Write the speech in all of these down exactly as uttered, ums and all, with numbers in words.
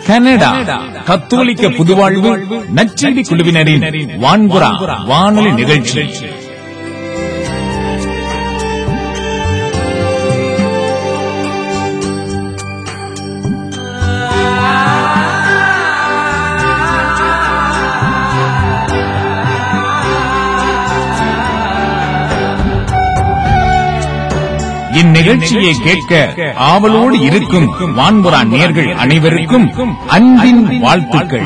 Canada கத்தோலிக்க புதுவாழ்வு நற்செய்தி குழுவினரின் வான்புறா வானொலி நிகழ்ச்சி. இந்நிகழ்ச்சியை கேட்க ஆவலோடு இருக்கும் வான்புறா நேயர்கள் அனைவருக்கும் அன்பின் வாழ்த்துக்கள்.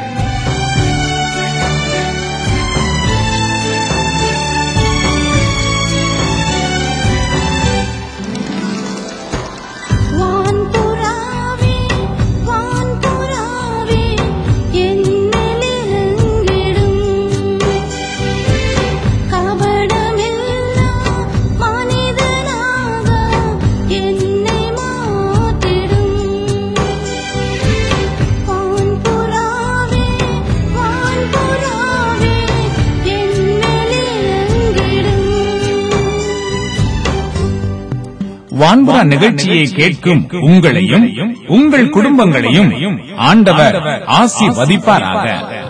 வான்புறா நிகழ்ச்சியை கேட்கும் உங்களையும் உங்கள் குடும்பங்களையும் ஆண்டவர் ஆசீர்வதிப்பாராக.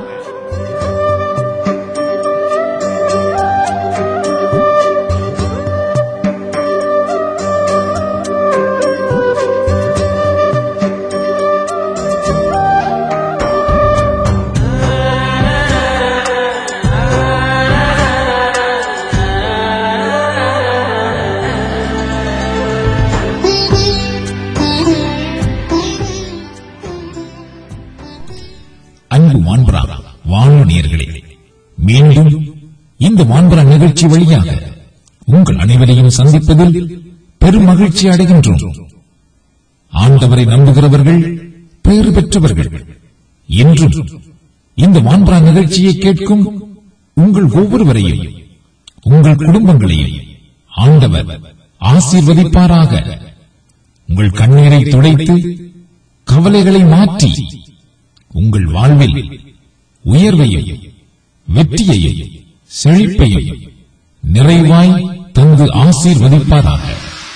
மீண்டும் இந்த வான்புறா நிகழ்ச்சி வழியாக உங்கள் அனைவரையும் சந்திப்பதில் பெரும் மகிழ்ச்சி அடைகின்றோம். ஆண்டவரை நம்புகிறவர்கள் பெயர் பெற்றவர்கள். என்றும் இந்த வான்புறா நிகழ்ச்சியை கேட்கும் உங்கள் ஒவ்வொருவரையும் உங்கள் குடும்பங்களையும் ஆண்டவர் ஆசீர்வதிப்பாராக. உங்கள் கண்ணீரை துடைத்து கவலைகளை மாற்றி உங்கள் வாழ்வில் உயர்வையும் வெற்றியையும் செழிப்பையும் நிறைவாய் தந்து ஆசீர்வதிப்பாராக.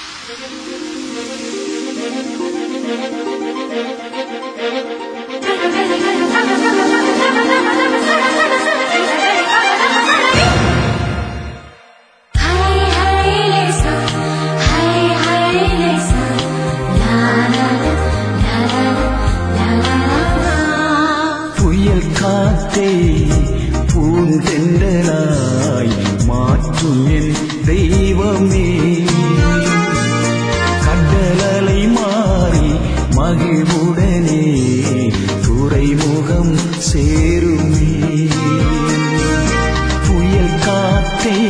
புயல் காத்தே பூந்தென்றலாய் மாற்றும் என் தெய்வமே, கடலலை மாறி மகிழ்வுடனே துறைமுகம் சேருமே. புயல் காத்தே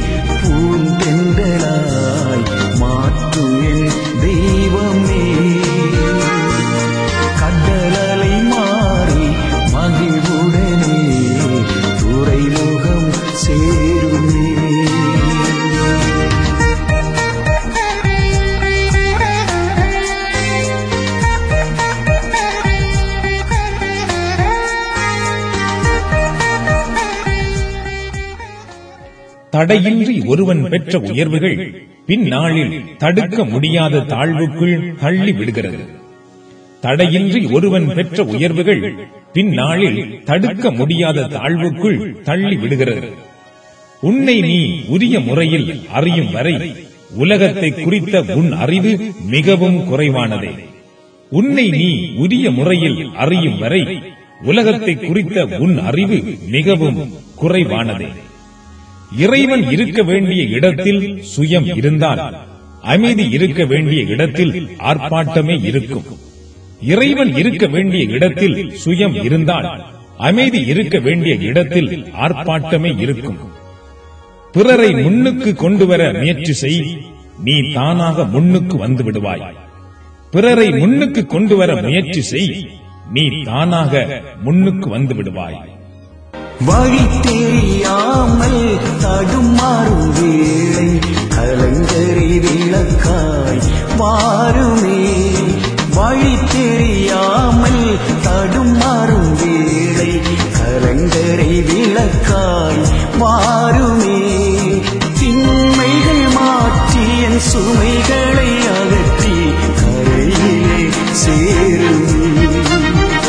பூந்தென்றலாய் மாற்றும் என் தெய்வமே, கடலலை மாறி மகிழ்வுடனே துறைமுகம் சேருமே. தடையின்றி ஒருவன் பெற்ற உயர்வுகள் பின்னாளில் தடுக்க முடியாத தாழ்வுக்குள் தள்ளி விடுகிறது. தடையின்றி ஒருவன் பெற்ற உயர்வுகள் பின்னாளில் தடுக்க முடியாத தாழ்வுக்குள் தள்ளி விடுகிறது. உன்னை நீ உரிய முறையில் அறியும் வரை உலகத்தை குறித்த உன் அறிவு மிகவும் குறைவானதே. உன்னை நீ உரிய முறையில் அறியும் வரை உலகத்தை குறித்த உன் அறிவு மிகவும் குறைவானதே. இறைவன் இருக்க வேண்டிய இடத்தில் சுயம் இருந்தால் அமைதி இருக்க வேண்டிய இடத்தில் ஆர்ப்பாட்டமே இருக்கும். இறைவன் இருக்க வேண்டிய இடத்தில் சுயம் இருந்தால் அமைதி இருக்க வேண்டிய இடத்தில் ஆர்ப்பாட்டமே இருக்கும். பிறரை முன்னுக்கு கொண்டு வர முயற்சி செய், நீ தானாக முன்னுக்கு வந்து விடுவாய். பிறரை முன்னுக்கு கொண்டு வர முயற்சி செய், நீ தானாக முன்னுக்கு வந்து விடுவாய். வழி தெரியாமல் தடுமாறும் வேளை கலங்கரை விளக்காய் வாருமே. வழி தெரியாமல் தடுமாறும் வேளை கலங்கரை விளக்காய் வாருமே. திண்மைகள் மாற்றி என் சுமைகளை அகற்றி கரையிலே சேருமே.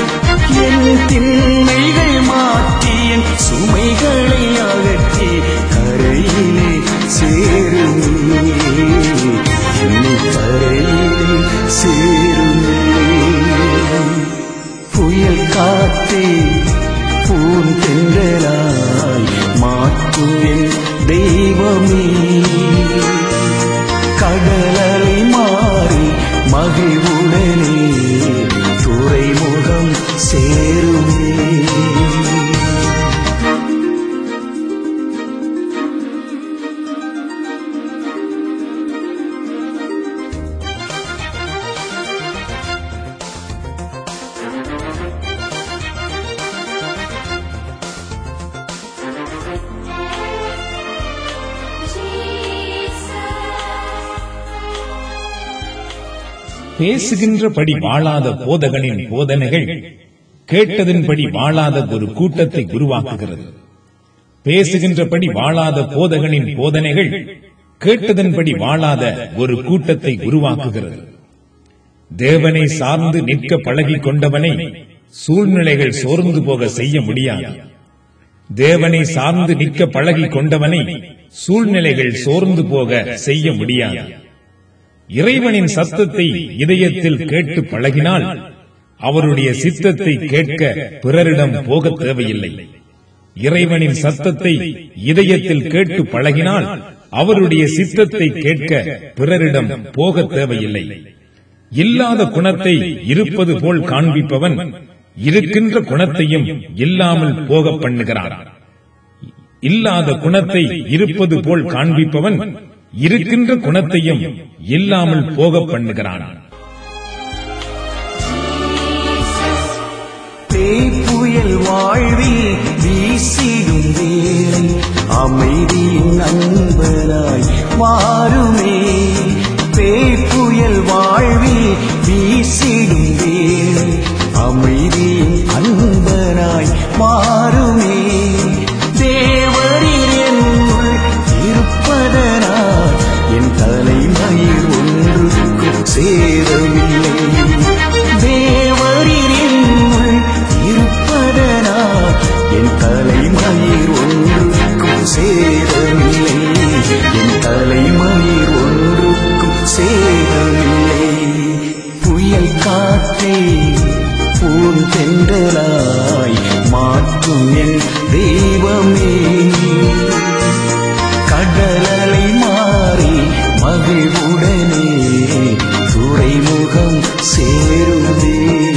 பேசுகின்றபடி வாழாத போதகனின் போதனைகள் கேட்டதின்படி வாழாத ஒரு கூட்டத்தை உருவாக்குகிறது. பேசுகின்றபடி வாழாத போதகனின் போதனைகள் கேட்டதன்படி வாழாத ஒரு கூட்டத்தை உருவாக்குகிறது. தேவனை சார்ந்து நிற்க பழகிக் கொண்டவனை சூழ்நிலைகள் சோர்ந்து போக செய்ய முடியாது. தேவனை சார்ந்து நிற்க பழகிக் கொண்டவனை சூழ்நிலைகள் சோர்ந்து போக செய்ய முடியாது. இறைவனின் சத்தத்தை இதயத்தில் கேட்டு பழகினால் அவருடைய சித்தத்தை கேட்க பிறரிடம் போக தேவையில்லை. இறைவனின் சத்தத்தை இதயத்தில் கேட்டு பழகினால் அவருடைய சித்தத்தை கேட்க பிறரிடம் போக தேவையில்லை. இல்லாத குணத்தை இருப்பது போல் காண்பிப்பவன் இருக்கின்ற குணத்தையும் இல்லாமல் போக பண்ணுகிறான். இல்லாத குணத்தை இருப்பது போல் காண்பிப்பவன் இருக்கின்ற குணத்தையும் இல்லாமல் போக பண்ணுகிறான். புயல் வாழ்வில் வீசிடும் வேளை அமைதியின் நண்பனாய் வாருமே. பேய்புயல் வாழ்வில் வீசிடும் வேளை அமைதியின் அன்பனாய் மாறுமே. தேவரில் என்னுள் இருப்பதனால் என் தலைமயிர் ஒன்றுக்கு சேரவில்லை. தேவரில் என்னுள் இருப்பதனால் என் தலைமயிர் ஒன்றுக்கும் சேரவில்லை. என் தலைமயிர் ஒன்றுக்கும் சேரவில்லை. புயல் காற்றே பூந்தென்றலாய் மாற்றும் என் தெய்வமே. கடலலை மாறி மகிழ்வுடனே துறைமுகம் சேருதே.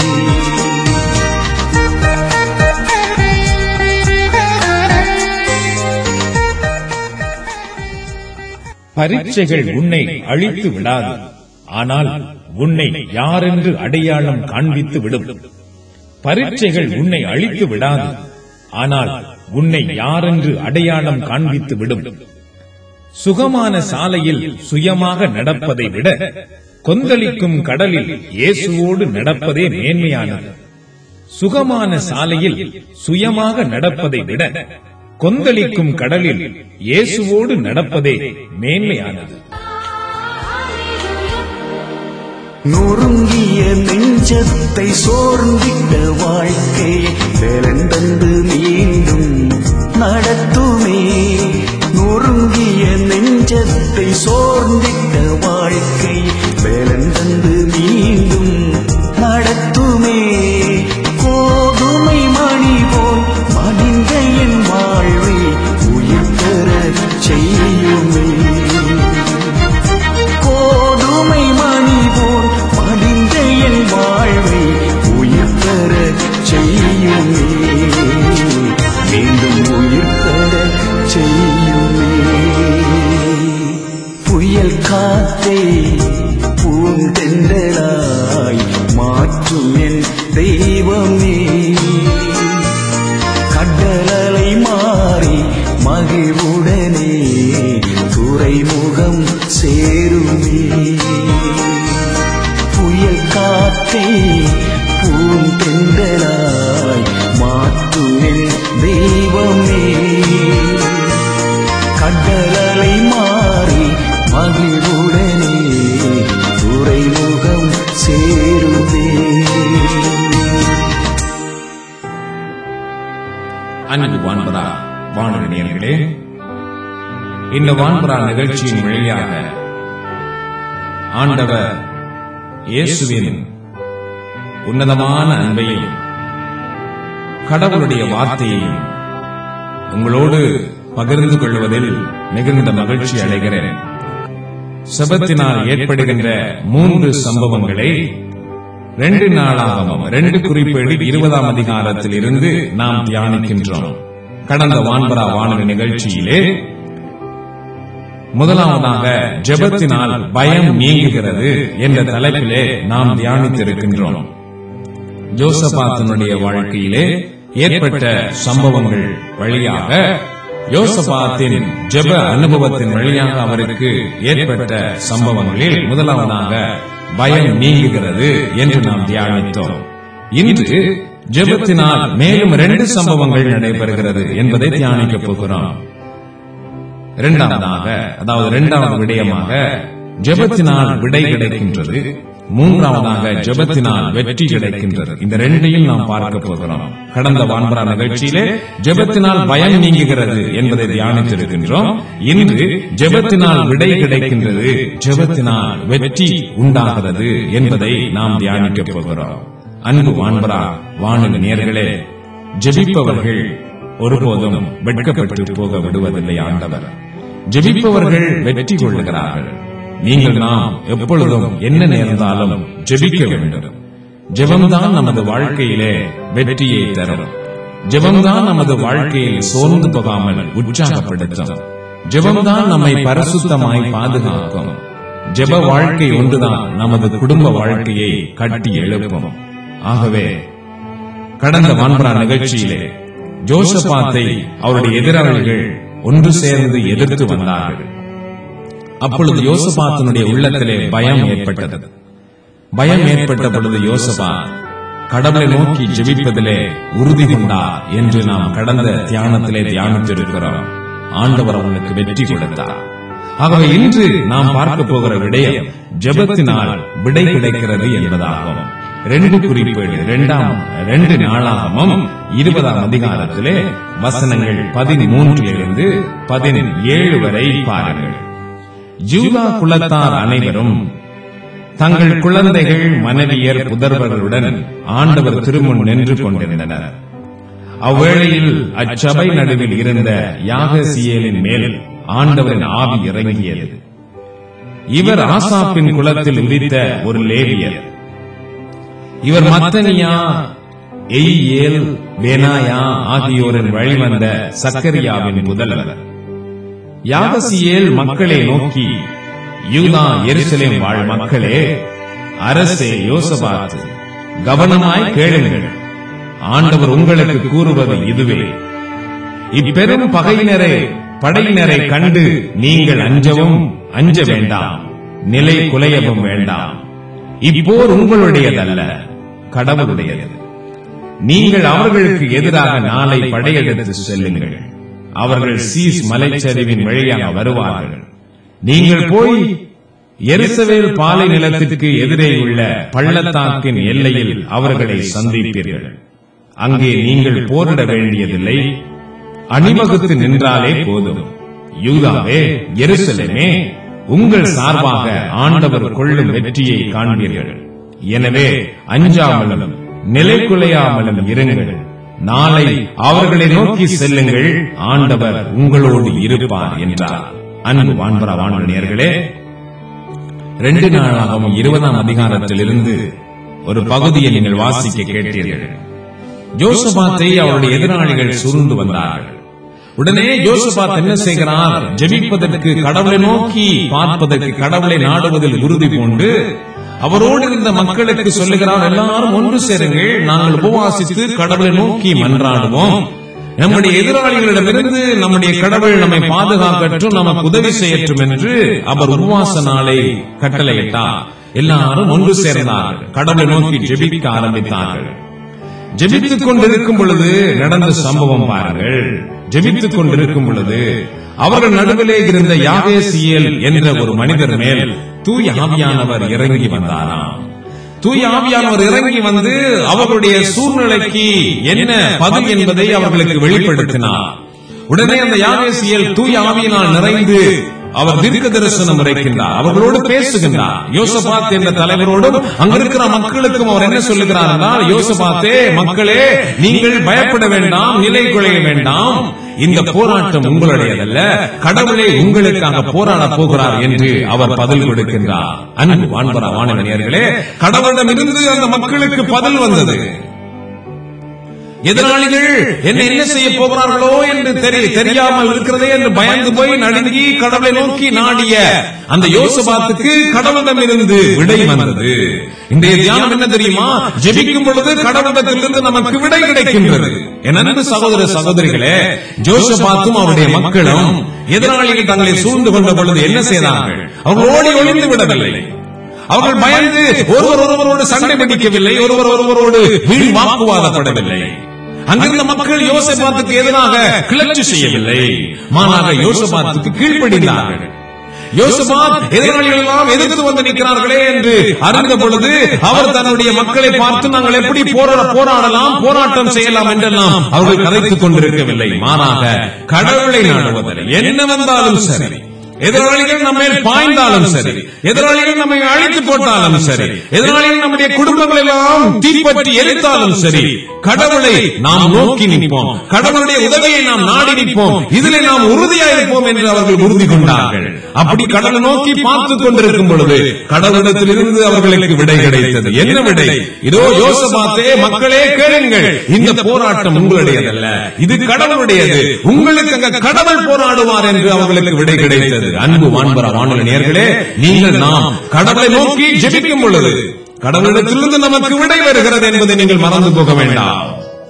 பரீட்சைகள் உன்னை அழித்து விடாது, ஆனால் உன்னை யாரென்று அடையாளம் காண்பித்து விடும். பரீட்சைகள் உன்னை அழித்து விடாது, ஆனால் உன்னை யாரென்று அடையாளம் காண்பித்து விடும். சுகமான சாலையில் சுயமாக நடப்பதை விட கொந்தளிக்கும் கடலில் இயேசுவோடு நடப்பதே மேன்மையானது. சுகமான சாலையில் சுயமாக நடப்பதை விட கொந்தளிக்கும் கடலில் இயேசுவோடு நடப்பதே மேன்மையானது. நொறுங்கிய நெஞ்சத்தை சோர்ந்திட்ட வாழ்க்கையை வேலந்தந்து மீண்டும் நடத்துமே. நொறுங்கிய நெஞ்சத்தை சோர்ந்திட்ட வாழ்க்கை வேலந்தந்து மீண்டும் நடத்துமே. கோதுமை மணி போல் மடிந்த என் வாழ்வை உயிர் பெற செய்யுமே. கோதுமை மணி போல் மடிந்த என் வாழ்வை உயிர் பெற செய்யுமே. மீண்டும் உயிர் பெற செய்யுமே. புயல் காற்றே பூந்தென்றலாய் மாற்றும் என் தெய்வமே. கடலலை மாறி மகிழ்வுடனே துறைமுகம் சேருமே. புயல் காற்றே பூந்தென்றலாய் மாற்றும் என் தெய்வமே. கடலலை மாறி மகிழ்வுடனே துறைமுகம் சேருவே. அன்பு வான்பரா வானொலி நேயர்களே, இந்த வான்பரா நிகழ்ச்சியின் வழியாக ஆண்டவர் இயேசுவின் உன்னதமான அன்பையும் கடவுளுடைய வார்த்தையையும் உங்களோடு பகிர்ந்து கொள்வதில் மிகுந்த மகிழ்ச்சி அடைகிறேன். செபத்தினால் ஏற்படுகின்ற மூன்று சம்பவங்களை ரெண்டு நாளாகவும் ரெண்டு குறிப்பேடு இருபதாம் அதிகாரத்தில் இருந்து நாம் தியானிக்கின்றோம். கடந்த வான்பரா வானொலி நிகழ்ச்சியிலே முதலாவதாக ஜெபத்தினால் பயம் நீங்குகிறது என்ற தலைப்பிலே நாம் தியானித்திருக்கின்றோம். யோசபாத்தினுடைய வாழ்க்கையிலே ஏற்பட்ட சம்பவங்கள் வழியாக, யோசபாத்தின் ஜெப அனுபவத்தின் வழியாக அவருக்கு ஏற்பட்ட சம்பவங்களில் முதலாவதாக பயம் நீங்குகிறது என்று நாம் தியானித்தோம். இன்று ஜெபத்தினால் மேலும் இரண்டு சம்பவங்கள் நடைபெறுகிறது என்பதை தியானிக்கப் போகிறோம். இரண்டாவதாக, அதாவது இரண்டாவது விடயமாக ஜெபத்தினால் விடை கிடைக்கின்றது, மூன்றாவதாக ஜெபத்தினால் வெற்றி கிடைக்கின்றது. இந்த ரெண்டையும் நாம் பார்க்க போகிறோம். கடந்த வான்பரா நிகழ்ச்சியிலே ஜெபத்தினால் பயம் நீங்குகிறது என்பதை தியானித்திருக்கின்றோம். இன்று ஜெபத்தினால் விடை கிடைக்கின்றது, ஜெபத்தினால் வெற்றி உண்டாகிறது என்பதை நாம் தியானிக்கப் போகிறோம். அன்பு வான்பரா வானொலி நேயர்களே, ஜெபிப்பவர்கள் ஒருபோதும் வெட்கப்பட்டு போக விடுவதில்லை ஆண்டவர். ஜெபிப்பவர்கள் வெற்றி கொள்ளுகிறார்கள். நீங்கள் நாம் எப்பொழுதும் என்ன நேர்ந்தாலும் ஜெபிக்க வேண்டும். ஜெபம்தான் நமது வாழ்க்கையிலே வெற்றியை தரும். ஜெபம்தான் நமது வாழ்க்கையில் சோர்ந்து போகாமல் உற்சாகப்படுத்தும். ஜெபம்தான் நம்மை பரிசுத்தமாய் பாதுகாக்கும். ஜெப வாழ்க்கை ஒன்றுதான் நமது குடும்ப வாழ்க்கையை கட்டி எழுப்பும். ஆகவே கடந்த வான்பரா நிகழ்ச்சியிலே யோசபாத்தை அவருடைய எதிராளிகள் ஒன்று சேர்ந்து எதிர்த்து வந்தார்கள். அப்பொழுது யோசபாத்தினுடைய உள்ளத்திலே பயம் ஏற்பட்டது. பயம் ஏற்பட்ட பொழுது யோசபாத் கடவுளை நோக்கி ஜெபிப்பதிலே உறுதி கொண்டார் என்று நாம் கடந்த தியானத்திலே தியானித்திருக்கிறோம். ஆண்டவர் அவனுக்கு வெற்றி கொடுத்தார். ஆகவே இன்று நாம் பார்க்க போகிற விடயம் ஜெபத்தினால் விடை கிடைக்கிறது என்பதாகும். ரெண்டு குறிப்பேடு இரண்டாம் ரெண்டு நாளாகமும் இருபதாம் அதிகாரத்திலே வசனங்கள் பதிமூன்றிலிருந்து பதினேழு வரை பாருங்கள். யூதா குலத்தார் அனைவரும் தங்கள் குழந்தைகள், மனைவியர், புதர்வர்களுடன் ஆண்டவர் திருமுன் நின்று கொண்டிருந்தனர். அவ்வேளையில் அச்சபை நடுவில் இருந்த யாகசியேலின் மேல் ஆண்டவரின் ஆவி இறங்கியது. இவர் ஆசாப்பின் குலத்தில் உதித்த ஒரு லேவியர். இவர் மத்தனியா, எயியேல், பெனாயா ஆகியோரின் வழிவந்த சக்கரியாவின் புதல்வர். யாகசியேல் மக்களை நோக்கி, யூதா எருசலேம் வாழ் மக்களே, அரசே யோசபாத், கவனமாய் கேளுங்கள். ஆண்டவர் உங்களுக்கு கூறுவது இதுவே: இப்பெரும் பகையினரை படையினரை கண்டு நீங்கள் அஞ்சவும் அஞ்ச வேண்டாம், நிலை குலையவும் வேண்டாம். இப்போர் உங்களுடையதல்ல, கடவுளுடையது. நீங்கள் அவர்களுக்கு எதிராக நாளை படையெடுத்து செல்லுங்கள். அவர்கள் சீஸ் மலைச்சரிவின் வழியாக வருவார்கள். நீங்கள் போய் எருசலேம் பாலை நிலத்திற்கு எதிரே உள்ள பள்ளத்தாக்கின் எல்லையில் அவர்களை சந்திப்பீர்கள். அங்கே நீங்கள் போரிட வேண்டியதில்லை, அணிவகுத்து நின்றாலே போதும். யூதாவே, எருசலேமே, உங்கள் சார்பாக ஆண்டவர் கொள்ளும் வெற்றியை காண்பீர்கள். எனவே அஞ்சாமலும் நிலைக்குலையாமலும் இருங்கள். நாளை அவர்களை நோக்கி செல்லுங்கள், ஆண்டவர் உங்களோடு இருப்பார் என்றார். அன்பு வான்பரா வானொலி நேயர்களே, ரெண்டு நாளாகவும் இருபதாம் அதிகாரத்தில் இருந்து ஒரு பகுதியை நீங்கள் வாசிக்க கேட்டீர்கள். யோசபாத்தை அவருடைய எதிராளிகள் சூழ்ந்து வந்தார்கள். உடனே யோசபாத் என்ன செய்கிறார்? ஜெபிப்பதற்கு, கடவுளை நோக்கி பார்ப்பதற்கு, கடவுளை நாடுவதில் உறுதி கொண்டு அவரோடு இருந்த மக்களுக்கு சொல்லுகிறார், எல்லாரும் ஒன்று சேருங்கள், நாங்கள் உபவாசித்து கடவுளை நோக்கி மன்றாடுவோம். நம்முடைய எதிராளிகளிடமிருந்து நம்முடைய கடவுள் நம்மை பாதுகாக்கட்டும், நமக்கு உதவி செய்யட்டும் என்று அவர் உபவாச நாளை கட்டளையிட்டார். எல்லாரும் ஒன்று சேர்ந்தார்கள், கடவுளை நோக்கி ஜெபிக்க ஆரம்பித்தார்கள். ஜெபித்துக் கொண்டிருக்கும் பொழுது நடந்த சம்பவம் பாருங்கள். ஜெபித்துக் கொண்டிருக்கும் பொழுது அவர்கள் நடுவிலே இருந்த யாகேசியேல் என்ற ஒரு மனிதர் மேல் தூய ஆவியானவர் இறங்கி வந்தாராம். தூய ஆவியானவர் இறங்கி வந்து அவர்களுடைய சூழ்நிலைக்கு என்ன பதில் என்பதை அவர்களுக்கு வெளிப்படுத்தினார். உடனே அந்த யாகேசியேல் தூய ஆவியினால் நிறைந்து அவர் தீர்க்க தரிசனம் உரைக்கின்றார், அவர்களோடு பேசுகின்றார். யோசபாத் என்ற தலைவரோடும் அங்கிருக்கிற மக்களுக்கும் அவர் என்ன சொல்லுகிறார் என்றால், யோசபாத்தே, மக்களே, நீங்கள் பயப்பட வேண்டாம், நிலை குலைய வேண்டாம். இந்த போராட்டம் உங்களுடையதல்ல, கடவுளே உங்களுக்காக போராட போகிறார் என்று அவர் பதில் கொடுக்கின்றார். அன்பு வான்பரா வானொலி நேயர்களே, கடவுளிடமிருந்து அந்த மக்களுக்கு பதில் வந்தது. எதிராளிகள் என்ன என்ன செய்ய போகிறார்களோ என்று தெரியாமல் இருக்கிறதே என்று பயந்து போய் நடுங்கி கடவுளை நோக்கி நாடிய அந்த யோசபாத்துக்கு கடவுளிடமிருந்து விடை வந்தது. இன்றைய தியானம் என்ன தெரியுமா? ஜெபிக்கும் பொழுது கடவுளிடத்திலிருந்து நமக்கு விடை கிடைக்கின்றது. என் அன்பு சகோதர சகோதரிகளே, யோசபாத்தும் அவருடைய மக்களும் எதிராளிகள் தங்களை சூழ்ந்து கொண்ட பொழுது என்ன செய்தார்கள்? அவர்கள் ஓடி ஒளிந்து விடவில்லை. அவர்கள் பயந்து ஒருவர் ஒருவரோடு சண்டை பிடிக்கவில்லை, ஒருவர் ஒருவரோடு வீண் வாக்குவாதப்படவில்லை. அங்கிருந்த மக்கள் யோசபாத்துக்கு எதிராக கிளர்ச்சி செய்யவில்லை, மாறாக யோசபாத்துக்கு கீழ்ப்படிந்தார்கள். யோசபாத் எதிராளிகள் எல்லாம் எதிர்த்து வந்து நிற்கிறார்களே என்று அறிந்த பொழுது அவர் தன்னுடைய மக்களை பார்த்து நாங்கள் எப்படி போராடலாம், போராட்டம் செய்யலாம் என்றெல்லாம் அவர்கள் கதைத்துக் கொண்டிருக்கவில்லை. மாறாக கடவுளை நாடுவதில்லை. என்ன வந்தாலும் சரி, எதிராளிகள் நம்ம பாய்ந்தாலும் சரி, எதிராளிகள் நம்மை அழித்து போட்டாலும் சரி, எதிராளிகள் நம்முடைய குடும்பங்கள் எல்லாம் தீப்பற்றி எரித்தாலும் சரி, கடவுளை நாம் நோக்கி நிற்போம், கடவுளுடைய உதவியை நாம் நாடி நிற்போம், இதிலே நாம் உறுதியாயிருப்போம் என்று அவர்கள் உறுதி கொண்டார்கள். அப்படி கடவுளை நோக்கி பார்த்துக் கொண்டிருக்கும் பொழுது கடவுளிடத்தில் இருந்து அவர்களுக்கு விடை கிடைத்தது. என்ன விடை? இதோ யோசபாத்தே, மக்களே கேளுங்கள், இந்த போராட்டம் உங்களுடையதல்ல, இது கடவுளுடையது, உங்களுக்கு அங்க கடவுள் போராடுவார் என்று அவர்களுக்கு விடை கிடைத்தது. அன்பு வான்பர வானொலி நேயர்களே, நீங்கள் நாம் கடவுளை நோக்கி ஜெபிக்கும் பொழுது கடவுளிடத்திலிருந்து நமக்கு விடை வருகிறது என்பதை நீங்கள் மறந்து போக வேண்டாம்.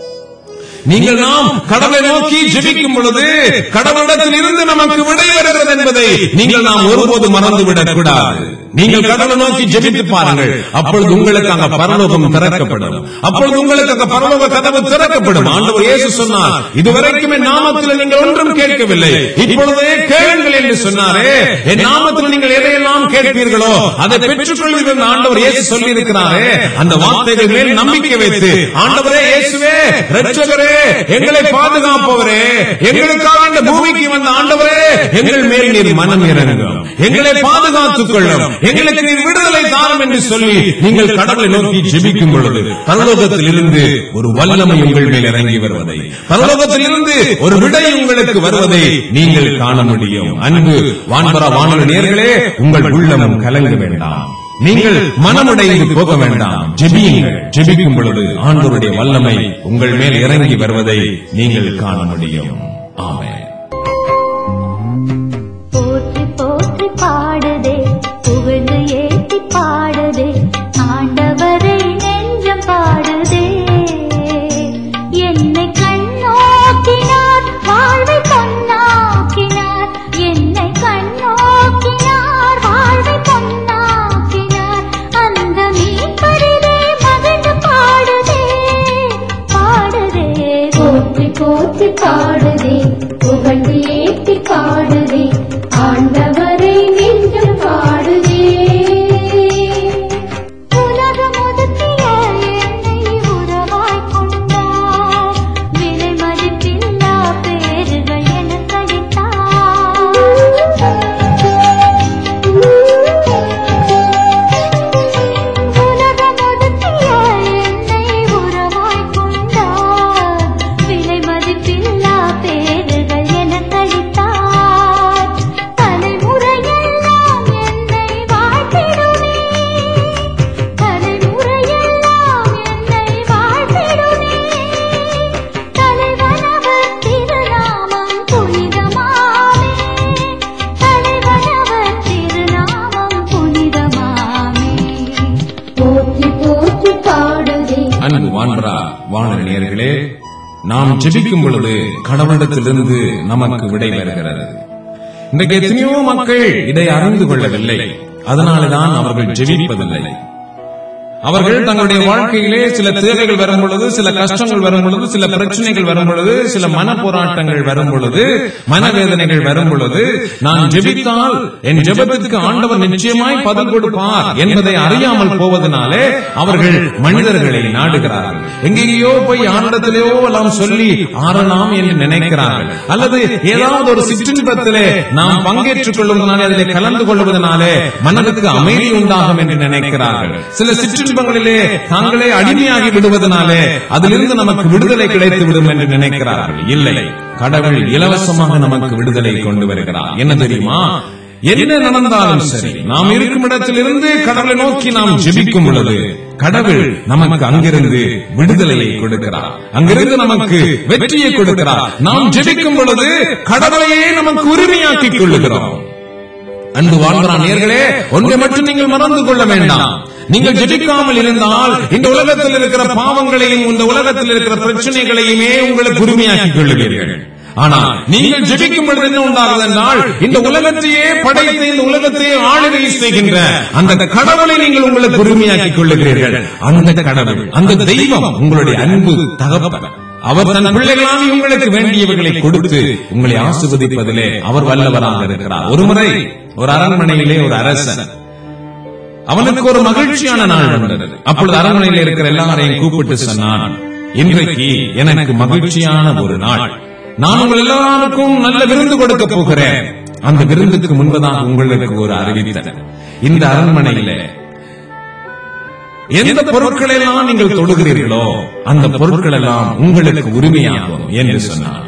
நீங்கள் நாம் கடவுளை நோக்கி ஜெபிக்கும் பொழுது கடவுளிடத்தில் இருந்து நமக்கு விடை வருகிறது என்பதை நீங்கள் நாம் ஒருபோது மறந்துவிடக் கூடாது. நீங்கள் கடவுளை நோக்கி ஜெபித்து பாருங்கள், அப்பொழுது உங்களுக்கு அங்க பரலோகம் திறக்கப்படும், அப்பொழுது உங்களுக்கு அங்க பரலோக கதவு திறக்கப்படும். ஆண்டவர் இயேசு சொன்னார், இதுவரைக்கும் என் நாமத்தில் நீங்கள் ஒன்றும் கேட்கவில்லை, இப்பொழுதே கேளுங்கள் என்று சொன்னாரே. என் நாமத்தில் நீங்கள் எதையெல்லாம் கேட்பீர்களோ அதை பெற்றுக் கொள்வீர்கள் ஆண்டவர் இயேசு சொல்லி இருக்கிறாரே. அந்த வார்த்தைகள் மேல் நம்பிக்கை வைத்து, ஆண்டவரே இயேசுவே, இரட்சகரே, எங்களை பாதுகாப்பவரே, எங்களுக்காக இந்த பூமிக்கு வந்த ஆண்டவரே, எங்கள் மேல் நீர் மனம் இறங்கும், எங்களை பாதுகாத்துக் கொள்ளும், எங்களுக்கு நீர் விடுதலை தாரும் என்று சொல்லி நீங்கள் கடவுளை நோக்கி ஜெபிக்கும் பொழுது பரலோகத்தில் இருந்து ஒரு வல்லமை உங்கள் மேல் இறங்கி வருவதை, பரலோகத்தில் இருந்து ஒரு விடை உங்களுக்கு வருவதை நீங்கள் காண முடியும். அன்பு வான்பர வானொலி நேயர்களே, உங்கள் உள்ளமும் கலங்க வேண்டாம், நீங்கள் மனமுடைந்து போக வேண்டாம். ஜெபியுங்கள். ஜெபிக்கும் பொழுது ஆண்டவருடைய வல்லமை உங்கள் மேல் இறங்கி வருவதை நீங்கள் காண முடியும். ஆமென். போற்றி போற்றி பாடுதே, புகழ்ந்து ஏற்றி பாடுதே, ஆண்டவரை நெஞ்சம் பாடுதே. என்னை கண்ணோக்கினார், வாழ்வை பொன்னாக்கினார், என்னை கண்ணோக்கினார், வாழ்வை பொன்னாக்கினார். அந்த மீட்பரிலே மகிழ்ந்து பாடுதே, பாடுதே. போற்றி போற்றி பாடுதே, புகழ்ந்து ஏற்றி பாடுதே, ஆண்டவரை நெஞ்சம் பாடுதே. உலகம் ஒதுக்கிய என்னை உறவாய் கொண்டார், விலை மதிப்பில்லா பேறுகள் எனக் அளித்தார். உலகம் ஒதுக்கிய என்னை உறவாய் கொண்டார், விலை மதிப்பில்லா பேறுகள் எனக் அளித்தார். தலைமுறையெல்லாம் என்னை வாழ்த்திடுமே, தலைமுறையெல்லாம் என்னை வாழ்த்திடுமே. தலைவனவர் திருநாமம் புனிதமாமே, தலைவனவர் திருநாமம் புனிதமாமே. போற்றி போற்றி பாடுதே. அன்பு வான்பர வானொலி நேயர்களே, நாம் ஜெபிக்கும் பொழுது கடவுளிடத்திலிருந்து நமக்கு விடை வருகிறது. இன்றைக்கு எத்தனையோ மக்கள் இதை அறிந்து கொள்ளவில்லை, அதனால்தான் அவர்கள் ஜெபிப்பதில்லை. அவர்கள் தங்களுடைய வாழ்க்கையிலே சில தேவைகள் வரும் பொழுது, சில கஷ்டங்கள் வரும் பொழுது, சில பிரச்சனைகள் வரும் பொழுது, சில மன போராட்டங்கள் வரும் பொழுது, மனவேதனைகள் வரும் பொழுது, நான் ஜெபித்தால் என் ஜெபத்திற்கு ஆண்டவர் நிச்சயமாய் பதில் கொடுப்பார் என்பதை அறியாமல் போவதனாலே அவர்கள் மனிதர்களை நாடுகிறார்கள். எங்கேயோ போய் ஆண்டத்திலேயோ எல்லாம் சொல்லி ஆறலாம் என்று நினைக்கிறார்கள். அல்லது ஏதாவது ஒரு சிற்றின்பத்திலே நாம் பங்கேற்றுக் கொள்வதனாலே, அதிலே கலந்து கொள்வதனாலே மனதுக்கு அமைதி உண்டாகும் என்று நினைக்கிறார்கள். சில சிற்றின்பங்களிலே தாங்களே அடிமையாகி விடுவதனாலே அதிலிருந்து நமக்கு விடுதலை கிடைத்து விடும் என்று நினைக்கிறார்கள். இல்லை, கடவுள் இலவசமாக நமக்கு விடுதலை கொண்டு வருகிறார். என்ன தெரியுமா? என்ன நடந்தாலும் சரி, நாம் இருக்கும் இடத்திலிருந்து கடவுளை நோக்கி நாம் ஜெபிக்கும் பொழுது கடவுள் நமக்கு அங்கிருந்து விடுதலையை கொடுக்கிறார், அங்கிருந்து நமக்கு வெற்றியை கொடுக்கிறார். நாம் ஜெபிக்கும் பொழுது கடவுளையே நமக்கு உரிமையாக்கிக் கொள்ளுகிறோம். அன்பு வான்பர நேயர்களே, ஒன்றை மட்டும் நீங்கள் மறந்து கொள்ள வேண்டாம். நீங்கள் ஜெபிக்காமல் இருந்தால் இந்த உலகத்தில் இருக்கிற பாவங்களையும் இந்த உலகத்தில் இருக்கிற பிரச்சனைகளையுமே உங்களுக்கு உரிமையாக்கிக் கொள்ளுவீர்கள். ஆனால் நீங்கள் ஜெபிக்கும் பொழுது என்ன உண்டாகிறது என்றால், இந்த உலகத்தையே படைத்து இந்த உலகத்தையே ஆளுகை செய்கின்ற அந்த கடவுளை நீங்கள் உங்களுக்கு உரிமையாக்கிக் கொள்ளுகிறீர்கள். அந்த கடவுள், அந்த தெய்வம் உங்களுடைய அன்பு தகப்பன். அவர் தன் பிள்ளைகளான உங்களுக்கு வேண்டியவர்களை கொடுத்து உங்களை ஆசீர்வதிப்பதிலே அவர் வல்லவராக இருக்கிறார். ஒருமுறை ஒரு அரண்மனையிலே ஒரு அரசன், அவனுக்கு ஒரு மகிழ்ச்சியான நாள் வந்தது. அப்பொழுது அரண்மனையில் இருக்கிற எல்லாரையும் கூப்பிட்டு சொன்னான், இன்றைக்கு எனக்கு மகிழ்ச்சியான ஒரு நாள், நான் உங்கள் எல்லாருக்கும் நல்ல விருந்து கொடுக்க போகிறேன். அந்த விருந்துக்கு முன்பதாக உங்களுக்கு ஒரு அறிவித்தேன், இந்த அரண்மனையில எந்த பொருட்களை எல்லாம் நீங்கள் தொடுகிறீர்களோ அந்த பொருட்கள் எல்லாம் உங்களுக்கு உரிமையாகும் என்று சொன்னார்.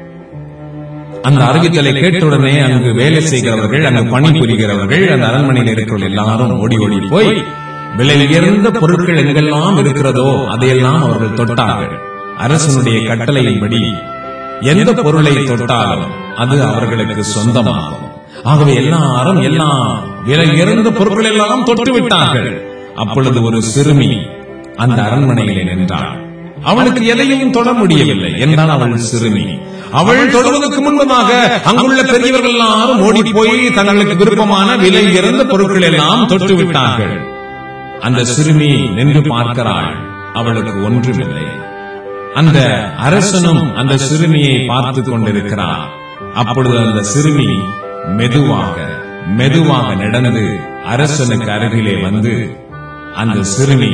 அந்த அறிவித்தலை கேட்டுடனே அங்கு வேலை செய்கிறவர்கள், அங்கு பணிபுரிகிறவர்கள், அந்த அரண்மனையில் இருக்கிற எல்லாரும் ஓடி ஓடி போய் விலை உயர்ந்த பொருட்கள் எங்கெல்லாம் இருக்கிறதோ அதையெல்லாம் அவர்கள் தொட்டார்கள். அரசனுடைய கட்டளையின்படி எந்த பொருளை தொட்டாலும் அது அவர்களுக்கு சொந்தமாகும். ஆகவே எல்லாரும் எல்லா விலை உயர்ந்த பொருட்கள் எல்லாம் தொட்டு விட்டார்கள். அப்பொழுது ஒரு சிறுமி அந்த அரண்மனையிலே நின்றாள். அவளுக்கு எதையும் தொட முடியவில்லை என்றால் அவள் சிறுமி. அவள் தொடுவதற்கு முன்பதாக அங்குள்ள பெரியவர்கள் எல்லாரும் ஓடி போய் தங்களுக்கு விருப்பமான விலை உயர்ந்த பொருட்கள் எல்லாம் தொட்டு விட்டார்கள். அந்த சிறுமி நின்று பார்க்கிறாள், அவளுக்கு ஒன்றுமில்லை. அந்த அரசனும் அந்த சிறுமியை பார்த்துக் கொண்டிருக்கிறார். அப்பொழுது அந்த சிறுமி மெதுவாக மெதுவாக நடந்து அரசனுக்கு அருகிலே வந்து அந்த சிறுமி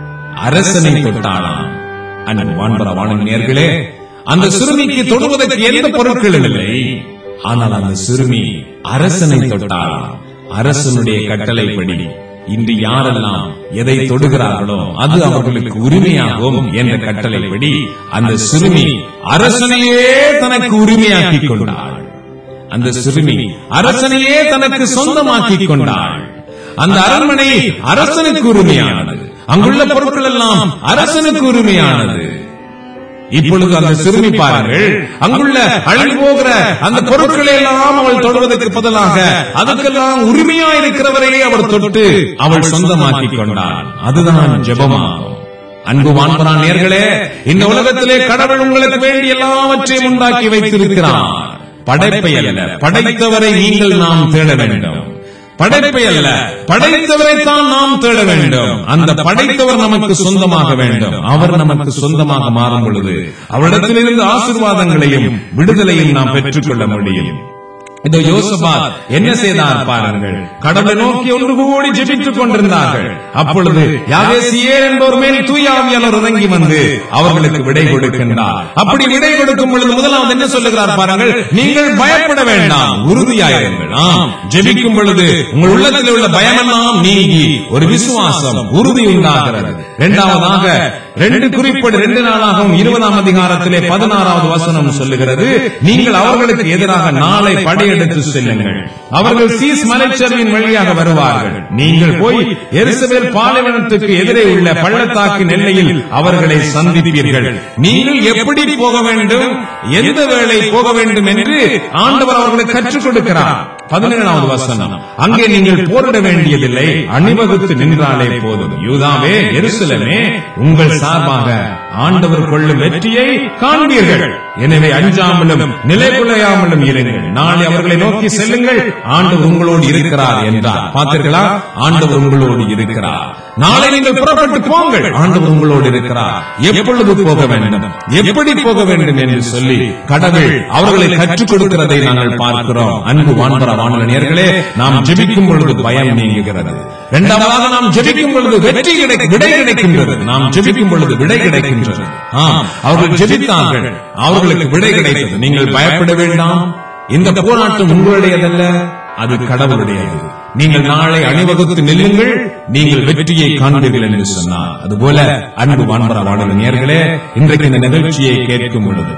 அரசனை தொட்டாளாம். அண்ணன் வான்பர வானவர்களே, அந்த சிறுமிக்கு தொடுவதற்கு எந்த பொருட்களும் இல்லை. ஆனால் அந்த சிறுமி அரசனை தொட்டாளாம். அரசனுடைய கட்டளைப்படி இன்று யாரெல்லாம் எதை தொடுகிறார்களோ அது அவர்களுக்கு உரிமையாகும் என்ற கட்டளைப்படி அந்த சிறுமி அரசனையே தனக்கு உரிமையாக்கிக் கொண்டாள். அந்த சிறுமி அரசனையே தனக்கு சொந்தமாக்கிக் கொண்டாள். அந்த அரண்மனை அரசனுக்கு உரிமையானது, அங்குள்ள பொருட்கள் எல்லாம் அரசனுக்கு உரிமையானது. இப்பொழுது அந்த சிறுமி பாருங்கள், அங்குள்ள அழிந்து போகிற அந்த பொருட்களை எல்லாம் அவள் தொடுவதற்கு பதிலாக அதற்கெல்லாம் உரிமையா இருக்கிறவரையே அவர் தொட்டு அவள் சொந்தமாக்கிக் கொண்டாள். அதுதான் ஜெபமாகும். அன்பு வான்பரா நேயர்களே, இந்த உலகத்திலே கடவுள் உங்களுக்கு வேண்டிய எல்லாவற்றையும் உண்டாக்கி வைத்திருக்கிறார். படைப்பை அல்ல, படைத்தவரை நீங்கள் நாம் தேட வேண்டும். படைப்பை அல்ல, படைத்தவரைத்தான் நாம் தேட வேண்டும். அந்த படைத்தவர் நமக்கு சொந்தமாக வேண்டும். அவர் நமக்கு சொந்தமாக மாறும் பொழுது அவரிடத்திலிருந்து ஆசீர்வாதங்களையும் விடுதலையும் நாம் பெற்றுக் கொள்ள முடியும். இந்த யோசபாத் என்ன செய்தார் பாருங்கள். கடவுளை நோக்கி ஒன்று கூடி ஜெபித்துக் கொண்டிருந்தார்கள். அப்பொழுது யாவேசியே என்பவர் மேல் தூய ஆவியானவர் இறங்கி வந்து அவர்களுக்கு விடை கொடுக்கின்றார். அப்படி விடை கொடுக்கும் பொழுது முதலாவது என்ன சொல்லுகிறார் பாருங்கள், நீங்கள் பயப்பட வேண்டாம், உறுதியாயிருங்கள். ஆம், ஜெபிக்கும் பொழுது உங்கள் உள்ளத்தில் உள்ள பயமெல்லாம் நீங்கி ஒரு விசுவாசம் உறுதி உண்டாகிறது. இரண்டாவதாக ரெண்டு குறிப்போடு ரெண்டு நாளாகவும் இருபதாம் அதிகாரத்திலே பதினாறாவது வசனம் சொல்லுகிறது, நீங்கள் அவர்களுக்கு எதிராக நாளை படையெடுத்து செல்லுங்கள். அவர்கள் சீஸ் மலைச்சரிவின் வழியாக வருவார்கள். நீங்கள் போய் எருசலேம் பாலைவனத்துக்கு எதிரே உள்ள பள்ளத்தாக்கின் எல்லையில் அவர்களை சந்திப்பீர்கள். நீங்கள் எப்படி போக வேண்டும், எந்த வேளை போக வேண்டும் என்று ஆண்டவர் அவர்களுக்கு கற்றுக் கொடுக்கிறார். பதினேழாவது வசனம், அங்கே நீங்கள் போரிட வேண்டியதில்லை, அணிவகுத்து நின்றாலே போதும். யூதாவே, எருசலேமே, உங்கள் சார்பாக ஆண்டவர் கொள்ளும் வெற்றியை காண்பீர்கள். எனவே அஞ்சாமலும் நிலை குலையாமலும் இருங்கள். நாளை அவர்களை நோக்கி செல்லுங்கள், ஆண்டவர் உங்களோடு இருக்கிறார் என்றார். பார்த்தீர்களா? ஆண்டவர் உங்களோடு இருக்கிறார். நாளை நீங்கள் புறப்பட்டு போங்கள், ஆண்டவர் உங்களோடு இருக்கிறார். எப்பொழுது போக வேண்டும், எப்படி போக வேண்டும் என்று சொல்லி கடவுள் அவர்களை கற்றுக் கொடுக்கிறதை நாங்கள் பார்க்கிறோம். அன்பு வான்பர வானவர்களே, நாம் ஜெபிக்கும் பொழுது பயம் நீங்குகிறது. இரண்டாவதாக நாம் ஜெபிக்கும் பொழுது வெற்றி கிடைக்கும், விடை கிடைக்கின்றது. நாம் ஜெபிக்கும் பொழுது விடை கிடைக்கின்றது. ஆம், அவர்கள் ஜெபித்தார்கள், அவர்களுக்கு விடை கிடைத்தது. நீங்கள் பயப்பட வேண்டாம், இந்த போராட்டம் உங்களுடையதல்ல, அது கடவுளுடையது. நீங்கள் நாளை அணிவகுத்து நில்லுங்கள், நீங்கள் வெற்றியை காண்பீர்கள் என்று சொன்னார். அதுபோல அன்பு வான்பர வானவர்களே, இன்றைக்கு இந்த நிகழ்ச்சியை கேட்கும் பொழுது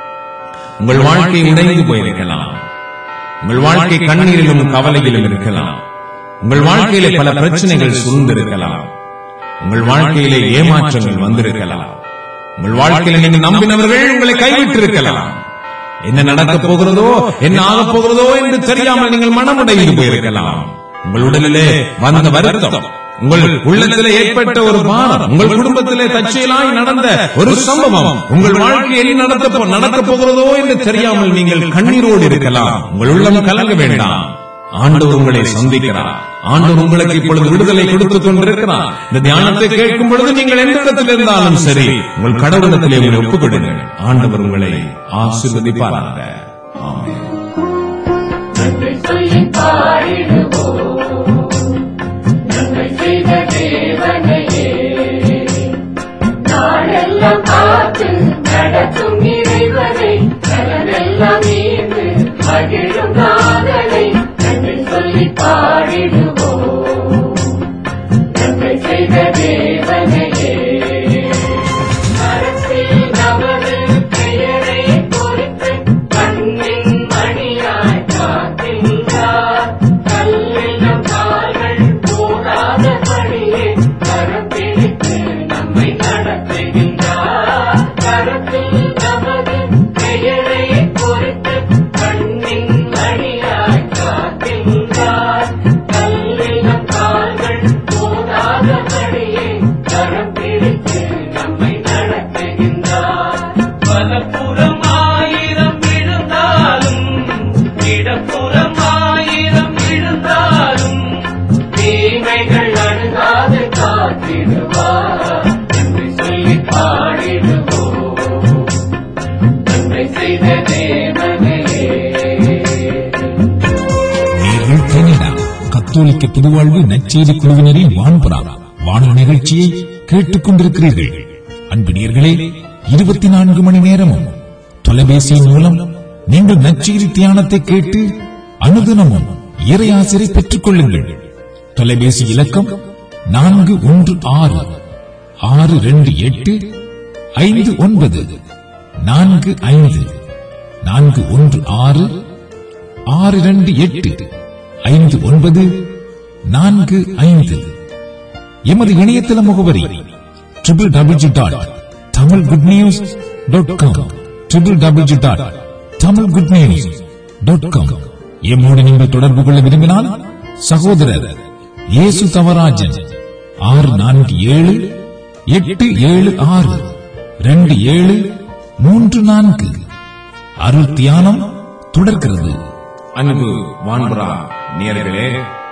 உங்கள் வாழ்க்கை உடைந்து போயிருக்கலாம், உங்கள் வாழ்க்கை கண்ணீரிலும் கவலையிலும் இருக்கலாம், உங்கள் வாழ்க்கையிலே பல பிரச்சனைகள் சூழ்ந்திருக்கலாம், உங்கள் வாழ்க்கையிலே ஏமாற்றங்கள் வந்திருக்கலாம், உங்கள் வாழ்க்கையில நீங்கள் நம்பினவர்கள் உங்களை கைவிட்டிருக்கலாம். என்ன நடக்கப் போகிறதோ, என்ன ஆகப் போகிறதோ என்று தெரியாமல் நீங்கள் மனமுடைந்து போயிருக்கலாம். உங்கள் உடலிலே வந்த வருத்தம், உங்கள் உள்ளத்திலே ஏற்பட்ட ஒரு பாரம், உங்கள் குடும்பத்திலே தற்செயலாய் நடந்த ஒரு சம்பவம், உங்கள் வாழ்க்கையில் நடத்த நடக்கப் போகிறதோ என்று தெரியாமல் நீங்கள் கண்ணீரோடு இருக்கலாம். உங்கள் உள்ளம் கலங்க வேண்டாம். ஆண்டவர் உங்களை சந்திக்கிறார். ஆண்டவர் உங்களுக்கு இப்பொழுது விடுதலை கொடுத்துக் கொண்டிருக்கிறார். இந்த தியானத்தை கேட்கும் பொழுது நீங்கள் எந்த இடத்தில் இருந்தாலும் சரி, உங்கள் கடவுளத்திலே உங்களை ஒப்புக் கொடுங்கள். ஆண்டவர் உங்களை ஆசீர்வதிப்பாராக. ஆமென். நன்மை சொல்லி பாடிடுவோம், நன்மை செய்த தேவனையே, நாளெல்லாம் காத்து நடத்தும் இறைவனை, நலனெல்லாம் மீது மகிழும் நாதனை, நன்மை சொல்லி பாடிடுவோம், நன்மை செய்த தேவனையே. அரசில் நமது பெயரை பொறித்து கண்ணின் மணியாய் காக்கின்றார், கல்லிலும் கால்கள் போடாதபடியே கரம் பிடித்து நம்மை நடத்துகின்றார். கரத்தில் நமது பெயரை பொறித்து கண்ணின் மணியாய் காக்கின்றார், கல்லிலும் கால்கள் போடாதபடியே கரம் பிடித்து நம்மை நடத்துகின்றார். வலப்புறம் ஆயிரம் விழுந்தாலும் இடப்புறம் ஆயிரம் விழுந்தாலும் தீமைகள் அணுகாது காத்திடுவார். நன்மை சொல்லி பாடிடுவோம், நன்மை செய்த தேவனையே. நேர்கள் கனடா கத்தோலிக்க புதுவாழ்வு நற்செய்தி குழுவினரின் வான்புறா வானொலி நிகழ்ச்சியை கேட்டுக் கொண்டிருக்கிறீர்கள். அன்பு நேயர்களே, இருபத்தி நான்கு மணி நேரமும் தொலைபேசியின் மூலம் நீங்கள் நற்செய்தி தியானத்தை கேட்டு அனுதினமும் இறையாசிரை பெற்றுக் கொள்ளுங்கள். தொலைபேசி இலக்கம் நான்கு ஒன்று ஆறு ஆறு இரண்டு எட்டு ஐந்து ஒன்பது நான்கு ஐந்து நான்கு ஒன்று ஆறு ஆறு இரண்டு எட்டு ஐந்து ஒன்பது நான்கு ஐந்து. எமது இணையதள முகவரி triple W dot Tamil good news dot com triple W dot Tamil good news dot com. எம்மோடு நீங்கள் தொடர்பு கொள்ள விரும்பினால் சகோதரர் இயேசு தவராஜன் ஆறு நான்கு ஏழு எட்டு ஏழு ஆறு ரெண்டு ஏழு மூன்று நான்கு. அருள் தியானம் தொடர்கிறது. அன்பு வான்புறா நேயர்களே,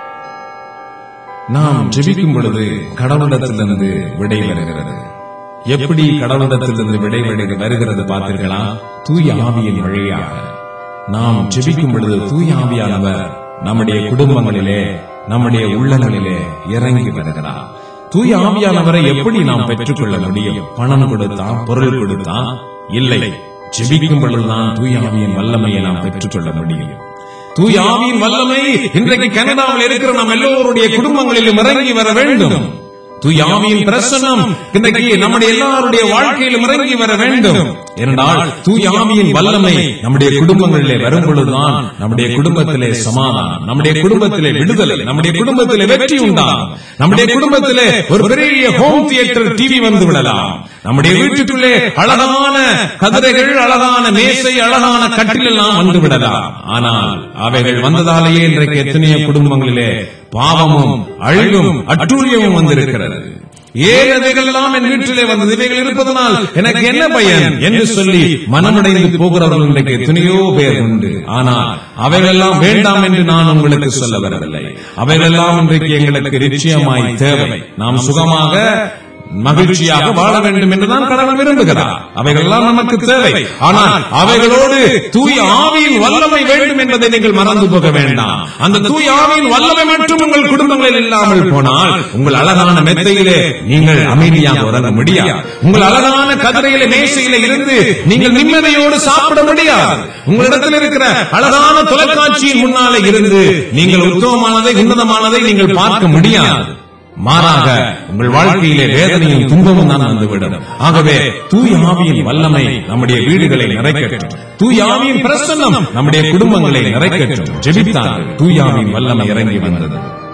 நாம் ஜெபிக்கும் பொழுது கடவுளிடத்திலிருந்து விடை வருகிறது. எப்படி கடவுளிடத்திலிருந்து விடை வருகிறது பார்த்தீர்களா? தூய ஆவியின் வழியாக நாம் ஜெபிக்கும் பொழுது தூய ஆவியானவர் நம்முடைய குடும்பங்களிலே, நம்முடைய உள்ளங்களிலே இறங்கி வருகிறார். தூய ஆவியானவரை எப்படி நாம் பெற்றுக் கொள்ள முடியும்? பணம் கொடுத்தா, பொருள் கொடுத்தா? இல்லை, ஜெபிக்கும் பொழுதுதான் தூய ஆவியின் வல்லமையை நாம் பெற்றுக் கொள்ள முடியும். தூய ஆவியின் வல்லமை இன்றைக்கு கனடாவில் இருக்கிற நாம் எல்லோருடைய குடும்பங்களிலும் இறங்கி வர வேண்டும். தூய ஆவியின் பிரசன்னம் இன்றைக்கு நம்முடைய எல்லாருடைய வாழ்க்கையிலும் இறங்கி வர வேண்டும். ஏனென்றால் தூய ஆவியின் வல்லமை நம்முடைய குடும்பங்களிலே வரும் பொழுதுதான் நம்முடைய குடும்பத்திலே சமாதானம், நம்முடைய குடும்பத்திலே விடுதலை, நம்முடைய குடும்பத்திலே வெற்றி உண்டாகும். நம்முடைய குடும்பத்திலே ஒரு பெரிய ஹோம் தியேட்டர் டிவி வந்து விடலாம். நம்முடைய வீட்டுக்குள்ளே அழகான கதிரைகள், அழகான மேசை, அழகான கட்டில் எல்லாம் வந்து விடலாம். ஆனால் அவைகள் வந்ததாலேயே இன்றைக்கு எத்தனையோ குடும்பங்களிலே பாவமும் அழிவும் அட்டூழியமும் வந்திருக்கிறது. ஏன் அவைகள் எல்லாம் என் வீட்டிலே வந்தது, இவைகள் இருப்பதனால் எனக்கு என்ன பயன் என்று சொல்லி மனமடைந்து போகிறவர்கள் இன்றைக்கு எத்தனையோ பேர் உண்டு. ஆனால் அவைகள் எல்லாம் வேண்டாம் என்று நான் உங்களுக்கு சொல்ல வரவில்லை. அவைகள் எல்லாம் இன்றைக்கு எங்களுக்கு நிச்சயமாய் தேவை. நாம் சுகமாக மகிழ்ச்சியாக வாழ வேண்டும் என்றுதான் கடவுள் விரும்புகிறார். அவைகள் எல்லாம் நமக்கு தேவை. ஆனால் அவைகளோடு தூய ஆவியின் வல்லமை வேண்டும் என்பதை நீங்கள் மறந்து போக வேண்டாம். அந்த தூய ஆவியின் வல்லமை மட்டும் உங்கள் குடும்பங்களில் இல்லாமல் போனால் உங்கள் அழகான மெத்தையிலே நீங்கள் அமைதியாக உறங்க முடியாது. உங்கள் அழகான கதிரையிலே மேசையிலே இருந்து நீங்கள் நிம்மதியோடு சாப்பிட முடியாது. உங்களிடத்தில் இருக்கிற அழகான தொலைக்காட்சியின் முன்னாலே இருந்து நீங்கள் உத்தமமானதை, உன்னதமானதை நீங்கள் பார்க்க முடியாது. மாறாக உங்கள் வாழ்க்கையிலே வேதனையும் துன்பமும் தான் வந்துவிடும். ஆகவே தூய ஆவியின் வல்லமை நம்முடைய வீடுகளை நிறைக்கட்டும். தூய ஆவியின் பிரசன்னம் நம்முடைய குடும்பங்களை நிறைக்கட்டும். ஜெபித்தார்கள், தூய ஆவியின் வல்லமை இறங்கி வந்தது.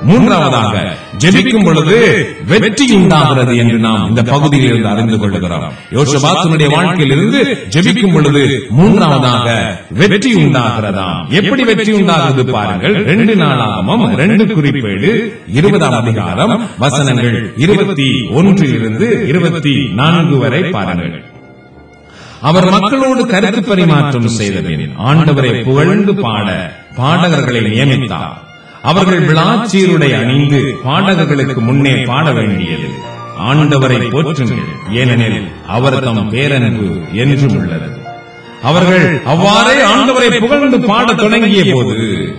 மூன்றாவதாக ஜெபிக்கும் பொழுது வெற்றி உண்டாகிறது என்று நாம் இந்த பகுதியில் இருந்து அறிந்து கொள்கிறோம். யோசபாத்தினுடைய வாழ்க்கையில் இருந்து ஜெபிக்கும் பொழுது மூன்றாவதாக வெற்றி உண்டாகிறதாம். எப்படி வெற்றி உண்டாகிறது பாருங்கள். ரெண்டு நாளாகமம் ரெண்டு குறிப்பேடு இருபதாம் அதிகாரம் வசனங்கள் இருபத்தி ஒன்றிலிருந்து இருபத்தி நான்கு வரை பாருங்கள். அவர் மக்களோடு கருத்து பரிமாற்றம் செய்தபின் ஆண்டவரை புகழ்ந்து பாட பாடகர்களை நியமித்தார். அவர்கள் விழாச்சீருடை அணிந்து பாடகர்களுக்கு முன்னே பாட வேண்டியது, ஆண்டவரை போற்றுங்கள், ஏனெனில் அவர் தம் பேரன்பு என்றும் உள்ளது. அவர்கள் அவ்வாறே ஆண்டவரை புகழ்ந்து பாடத் தொடங்கிய போது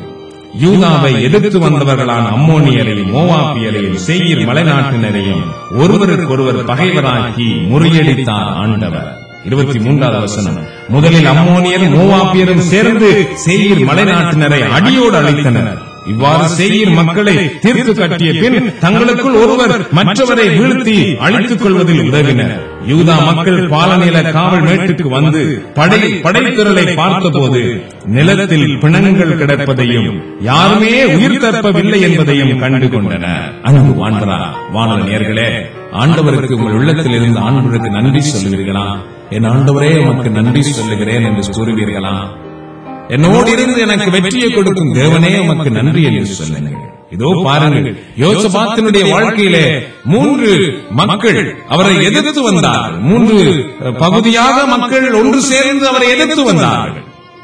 யூதாவை எதிர்த்து வந்தவர்களான அம்மோனியரையும் மோவாபியரையும் சேயீர் மலைநாட்டினரையும் ஒருவருக்கொருவர் பகைவராக்கி முறியடித்தார் ஆண்டவர். இருபத்தி மூன்றாவது வசனம். முதலில் அம்மோனியரும் மோவாபியரும் சேர்ந்து சேயீர் மலைநாட்டினரை அடியோடு அழித்தனர். இவ்வாறு சேயீர் மக்களை தீர்த்து கட்டிய பின் தங்களுக்குள் ஒருவர் மற்றவரை வீழ்த்தி அழித்துக் கொள்வதில் உதவினர். யூதா மக்கள் பாலநில காவல் மேட்டுக்கு வந்து படை படைத்திரளை பார்த்தபோது நிலத்தில் பிணங்கள் கிடப்பதையும் யாருமே உயிர் தப்பவில்லை என்பதையும் கண்டு கொண்டனர். அன்பு வான்பரா வானல் நேயர்களே, ஆண்டவருக்கு உங்கள் உள்ளத்தில் இருந்து ஆண்டவருக்கு நன்றி சொல்லுவீர்களா? என் ஆண்டவரே உமக்கு நன்றி சொல்லுகிறேன் என்று கூறுவீர்களா? என்னோடு இருந்து எனக்கு வெற்றியை கொடுக்கும் தேவனே உமக்கு நன்றி என்று சொல்லுங்கள். இதோ பாருங்கள், யோசபாத்தினுடைய வாழ்க்கையிலே மூன்று மக்கள் அவரை எதிர்த்து வந்தார்கள். மூன்று பகுதியாக மக்கள் ஒன்று சேர்ந்து அவரை எதிர்த்து வந்தார்கள்.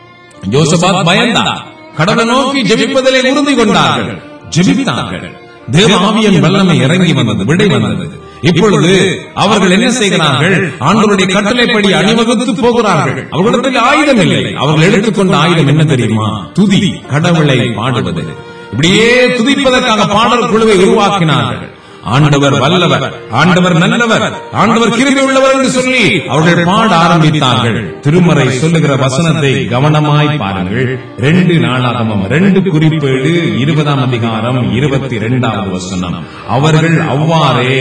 யோசபாத் பயந்தார். கடவுளை நோக்கி ஜெபிப்பதிலே உறுதி கொண்டார்கள், ஜெபித்தார்கள். தேவ ஆவியின் வல்லமை இறங்கி வந்தது, விடை வந்தது. இப்பொழுது அவர்கள் என்ன செய்கிறார்கள்? ஆண்டவருடைய கட்டளைப்படி அணிவகுத்து போகிறார்கள். அவர்களிடத்தில் ஆயுதம் இல்லை. அவர்கள் எடுத்துக்கொண்ட ஆயுதம் என்ன தெரியுமா? துதி, கடவுளை பாடுவது. இப்படியே துதிப்பதற்காக பாடல் குழுவை உருவாக்கினார்கள். ஆண்டவர் வல்லவர், ஆண்டவர் நல்லவர், ஆண்டவர் கிருபை உள்ளவர் என்று சொல்லி அவர்கள் பாட ஆரம்பித்தார்கள். திருமறை சொல்லுகிற வசனத்தை கவனமாய் பாருங்கள். ரெண்டு நாளாகமம் ரெண்டு குறிப்பேடு இருபதாம் அதிகாரம் இருபத்தி இரண்டாவது வசனம். அவர்கள் அவ்வாறே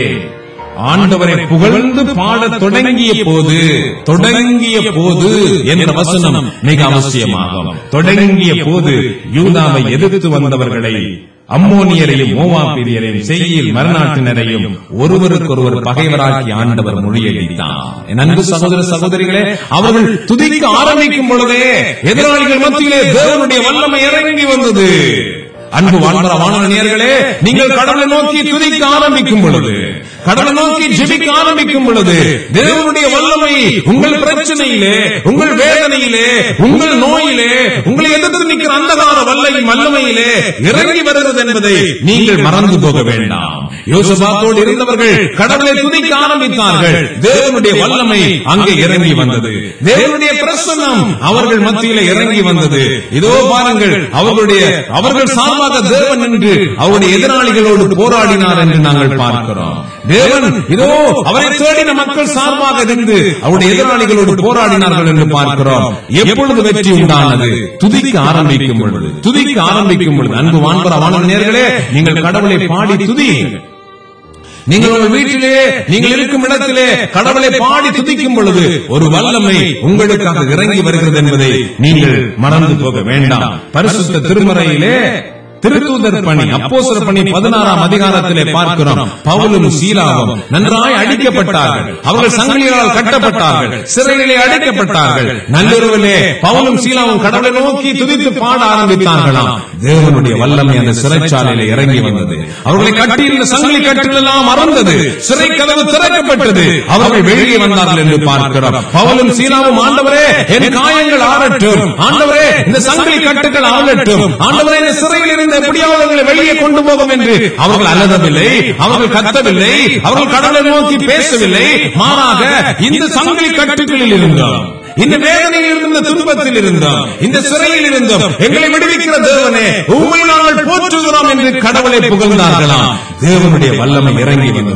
ஆண்டவரை புகழ்ந்து பாடத் தொடங்கிய போது, தொடங்கிய போது என்ற வசனம் மிக அவசியமாகும். தொடங்கிய போது யூதாவை எதிர்த்து வந்தவர்களை, அம்மோனியரையும் மோவாபியரையும் சேயீர் மலைநாட்டினரையும் ஒருவருக்கொருவர் பகைவராக்கி ஆண்டவர் முறியடித்தார். என் அன்பு சகோதர சகோதரிகளே, அவர்கள் துதிக்க ஆரம்பிக்கும் பொழுதே எதிராளிகள் மத்தியிலே தேவனுடைய வல்லமை இறங்கி வந்தது. அன்பு வான்பர வானொலி நேயர்களே, நீங்கள் கடவுளை நோக்கி துதிக்க ஆரம்பிக்கும் பொழுது, கடவுளை நோக்கி ஜெபிக்க ஆரம்பிக்கும் பொழுது தேவனுடைய வல்லமை உங்கள் பிரச்சனையிலே, உங்கள் வேதனையிலே, உங்கள் நோயிலே, உங்களை எதிர்த்து நிற்கிற அந்தகார வல்லை வல்லமையிலே இறங்கி வருகிறது என்பதை நீங்கள் மறந்து போக வேண்டாம். யோசபாத்தோடு இருந்தவர்கள் கடவுளை துதிக்க ஆரம்பித்தார்கள். தேவனுடைய வல்லமை அங்கே இறங்கி வந்தது. தேவனுடைய பிரசன்னம் அவர்கள் மத்தியிலே இறங்கி வந்தது. இதோ பாருங்கள், அவர்களுடைய அவர்கள் சார்பாக தேவன் என்று அவருடைய எதிராளிகளோடு போராடினார் என்று நாங்கள் பார்க்கிறோம். தேவன் இதோ அவரை தேடின மக்கள் சார்பாக இருந்து அவருடைய எதிராளிகளோடு போராடினார்கள் என்று பார்க்கிறோம். எப்பொழுது வெற்றி உண்டானது? துதிக்க ஆரம்பிக்கும் பொழுது, துதிக்க ஆரம்பிக்கும் பொழுது. அன்பு வான்பர வானொலி நேயர்களே, நீங்கள் கடவுளை பாடி துதியுங்கள். நீங்கள் உங்கள் வீட்டிலே, நீங்கள் இருக்கும் இடத்திலே கடவுளை பாடி துதிக்கும் பொழுது ஒரு வல்லமை உங்களுக்காக இறங்கி வருகிறது என்பதை நீங்கள் மறந்து போக வேண்டாம். பரிசுத்த திருமறையிலே திருத்தூதர் பணி, அப்போஸ்தலர் பணி பதினாறாம் அதிகாரத்திலே பார்க்கிறோம். பவுலும் சீலாவும் நன்றாய் அடிக்கப்பட்டார்கள். அவர்கள் சங்கிலிகளால் கட்டப்பட்டார்கள், சிறையிலே அடைக்கப்பட்டார்கள். நள்ளிரவிலே பவுலும் சீலாவும் கடவுளை நோக்கி துதித்து பாட ஆரம்பித்தார்களாம். தேவனுடைய வல்லமை அந்த சிறைச்சாலையிலே இறங்கி வந்தது. அவர்களை கட்டியிருந்த சங்கிலி கட்டுகள் எல்லாம் மறந்தது. சிறை கதவு திறக்கப்பட்டது. அவர்கள் வெளியே வந்தார்கள் என்று பார்க்கிறோம். பவுலும் சீலாவும், ஆண்டவரே என் காயங்கள் ஆறட்டும், ஆண்டவரே இந்த சங்கிலி கட்டுகள் ஆறட்டும், ஆண்டவரே இந்த சிறையில் இருந்து எப்படியாவது அவர்களை வெளியே கொண்டு போகும் என்று அவர்கள் அலறவில்லை, அவர்கள் கத்தவில்லை, அவர்கள் கடவுளை நோக்கி பேசவில்லை. மாறாக இந்த சங்கிலி கட்டுகளில் இருந்தோம், இந்த வேதனையில் இருந்த துன்பத்தில் இருந்தோம், இந்த சிறையில் இருந்தோம், எங்களை விடுவிக்கிற தேவனே உம்மை நாங்கள் போற்றுகிறோம் என்று கடவுளை புகழ்ந்தார்களாம். தேவனுடைய வல்லமை இறங்கி வந்தது.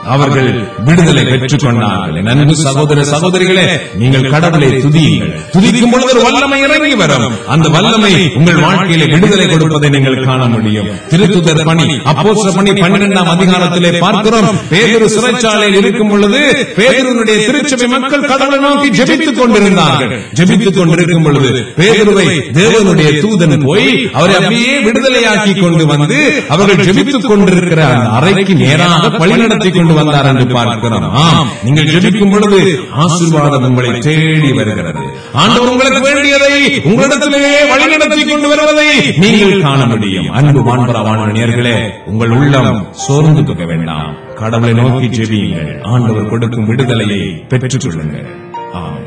அவர்கள் விடுதலை பெற்றுக் கொண்டார்கள். அன்பு சகோதர சகோதரிகளே, நீங்கள் கடவுளை துதியுங்கள். துதிக்கும் பொழுது ஒரு வல்லமை இறங்கி வரும். அந்த வல்லமை உங்கள் வாழ்க்கையில விடுதலை கொடுப்பதை நீங்கள் காண முடியும். திருத்துதர் பணி, அப்போஸ்தலர் பணி பன்னிரண்டாம் அதிகாரத்திலே பார்க்கிறோம். பேதுரு சிறைச்சாலையில் இருக்கும் பொழுது பேதுருவினுடைய திருச்சபை மக்கள் கடவுளை நோக்கி ஜெபித்துக் கொண்டிருந்தார்கள். ஜெபித்துக் கொண்டிருக்கும் பொழுது பேதுருவை தேவனுடைய தூதன் போய் அவரை அப்படியே விடுதலையாக்கி கொண்டு வந்து அவர்கள் ஜெபித்துக் கொண்டிருக்கிற அந்த அறைக்கு நேராக வழிநடத்தி கொண்டு வந்தார் என்று பார்க்கிறோம். ஆம், நீங்கள் ஜெபிக்கும் பொழுது ஆசீர்வாதம் உங்களை தேடி வருகிறது. ஆண்டவர் உங்களுக்கு வேண்டியதை உங்களிடத்திலே வழிநடத்தி கொண்டு வருவதை நீங்கள் காண முடியும். அன்பு வான்பரா வானவர்களே, உங்கள் உள்ளம் சோர்ந்து போக வேண்டாம். கடவுளை நோக்கி ஜெபியுங்கள். ஆண்டவர் கொடுக்கும் விடுதலையை பெற்றுக் கொள்ளுங்கள். ஆமென்.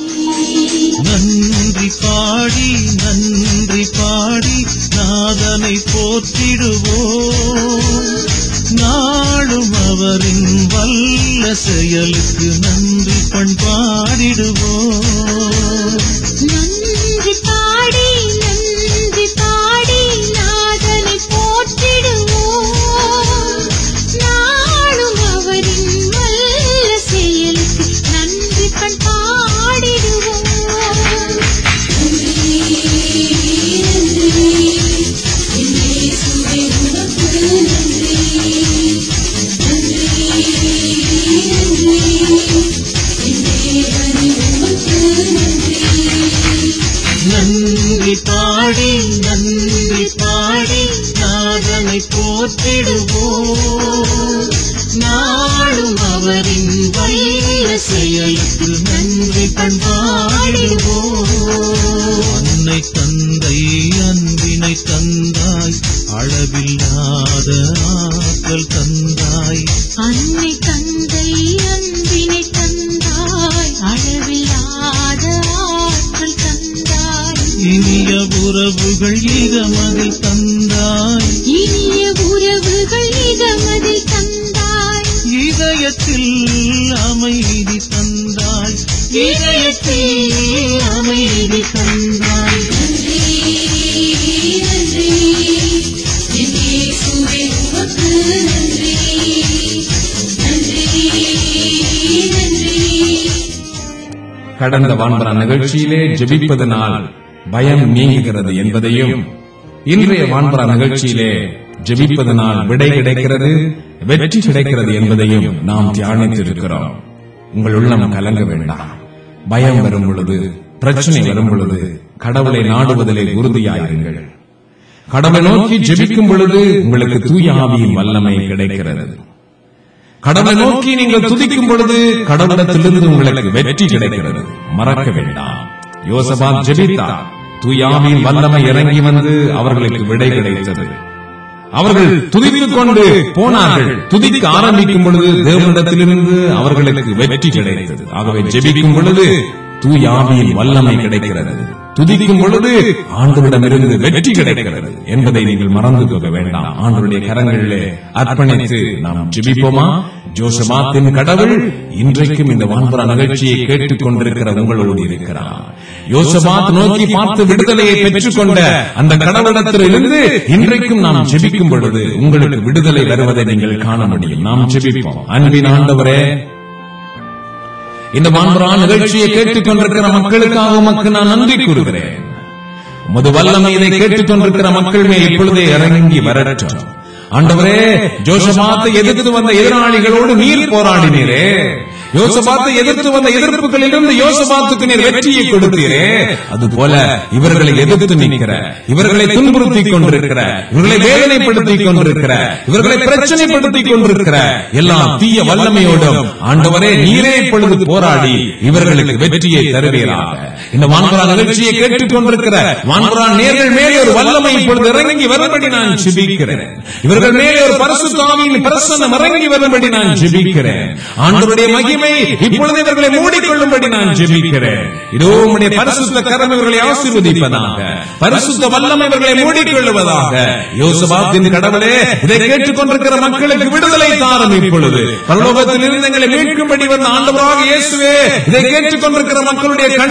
நன்றி பாடி நன்றி பாடி நாதனை போற்றிடுவோம். நாளும் அவரின் வல்ல செயலுக்கு நன்றி பண்பாடிடுவோம். நன்றி பாடி நன்றி பாடி நாதனை போற்றிடுவோம். நாளும் அவரின் வல்ல செயலுக்கு நன்றி பண்பாடிடுவோம். நன்றி பாடி நன்றி பாடி நாதனை போற்றிடுவோம். நாளும் அவரின் வல்ல செயலுக்கு நன்றி பண்பாடிடுவோம். அன்னை தந்தை அன்பினை தந்தாய், அளவில்லாத ஆற்றல் தந்தாய். அன்னை தந்தை அன்பினை தந்தாய், அளவில்லாத ஆற்றல் தந்தாய். இனிய உறவுகள் இதமதில் தந்தாய். இனிய உறவுகள் இதமதில் தந்தாய். இதயத்தில் அமைதி தந்தாய். இதயத்தில் அமைதி தந்தாய். கடந்த வான்பரா நிகழ்ச்சியிலே ஜெபிப்பதனால் பயம் நீங்குகிறது என்பதையும், இன்றைய வான்பரா நிகழ்ச்சியிலே ஜெபிப்பதனால் விடை கிடைக்கிறது, வெற்றி கிடைக்கிறது என்பதையும் நாம் தியானித்திருக்கிறோம். உங்கள் உள்ளம் கலங்க வேண்டாம். பயம் வரும் பொழுது, பிரச்சனை வரும் பொழுது கடவுளை நாடுவதிலே உறுதியாயிருங்கள். கடவுளை நோக்கி ஜெபிக்கும் பொழுது உங்களுக்கு தூய ஆவியின் வல்லமை கிடைக்கிறது. கடவுளை நோக்கி நீங்கள் துதிக்கும் பொழுது கடவுளத்திலிருந்து உங்களுக்கு வெற்றி கிடைக்கிறது. மறக்க வேண்டாம், யோசபாத் ஜெபித்தார். தூய ஆவியின் வல்லமை இறங்கி வந்து அவர்களுக்கு விடை கிடைத்தது. அவர்கள் துதித்துக் கொண்டு போனார்கள். துதிக்க ஆரம்பிக்கும் பொழுது தேவனிடத்திலிருந்து அவர்களுக்கு வெற்றி கிடைத்தது. ஆகவே ஜெபிக்கும் பொழுது தூய ஆவியின் வல்லமை கிடைக்கிறது. துதிக்கும் பொழுது ஆண்டவரிடமிருந்து வெற்றி கிடைக்கிறது என்பதை நீங்கள் மறந்து போக வேண்டாம். ஆண்டவருடைய கரங்களிலே அர்ப்பணித்து நாம் ஜெபிப்போமா? யோசபாத்தின் கடவுள் இன்றைக்கும் இந்த வான்பரா நிகழ்ச்சியை கேட்டுக் கொண்டிருக்கிற உங்களோடு இருக்கிறார். யோசபாத் நோக்கி பார்த்து விடுதலையை பெற்றுக் கொண்ட அந்த கடவுளிடத்திலிருந்து இன்றைக்கும் நாம் ஜெபிக்கும் பொழுது உங்களுக்கு விடுதலை வருவதை நீங்கள் காண முடியும். நாம் ஜெபிப்போம். அன்பின் ஆண்டவரே, இந்த வான்பரா நிகழ்ச்சியை கேட்டுக் கொண்டிருக்கிற மக்களுக்காக உமக்கு நான் நன்றி கூறுகிறேன். உமது வல்லமை இதை கேட்டுக் கொண்டிருக்கிற மக்கள் மேல் இப்பொழுதே இறங்கி வரட்டும். ஆண்டவரே, யோசபாத்தை எதிர்த்து வந்த எதிராளிகளோடு நீர் போராடினீரே. யோசபாத்தை எதிர்த்து வந்த எதிர்ப்புகளிலிருந்து யோசபாத்துக்கு நீர் வெற்றியை கொடுத்தீரே. அதுபோல இவர்களை எதிர்த்து நிற்கிற, இவர்களை துன்புறுத்திக் கொண்டிருக்கிற, இவர்களை வேதனைப்படுத்திக் கொண்டிருக்கிற, இவர்களை பிரச்சனைப்படுத்திக் கொண்டிருக்கிற எல்லா தீய வல்லமையோடும் ஆண்டவரே நீரே இப்பொழுது போராடி இவர்களுக்கு வெற்றியை தருவீராக. இந்த வான்பரா நிகழ்ச்சியை கேட்டுக் கொண்டிருக்கிற வான்பரா நேர்கள் மேலே ஒரு வல்லமை இப்பொழுது இறங்கி வரும்படி நான் ஜெபிக்கிறேன். இவர்கள் மேலே ஒரு பரிசுத்த ஆவியின் பிரசன்னம் இறங்கி வரும்படி நான் ஜெபிக்கிறேன். ஆண்டவருடைய மகிமை இப்பொழுது இவர்களை மூடிக்கொள்ளும்படி நான் ஜெபிக்கிறேன். இதோ உம்முடைய பரிசுத்த கரம் இவர்களை ஆசீர்வதிப்பதாக, பரிசுத்த வல்லமை இவர்களை மூடிக்கொள்ளுவதாக. யோசபாத்தின் கடவுளே, இதை கேட்டுக் கொண்டிருக்கிற மக்களுக்கு விடுதலை தாரும். இப்பொழுது பரலோகத்தில் இருந்து எங்களை மீட்கும்படி வந்த ஆண்டவராக இயேசுவே, இதை கேட்டுக் கொண்டிருக்கிற மக்களுடைய கண்ணீரை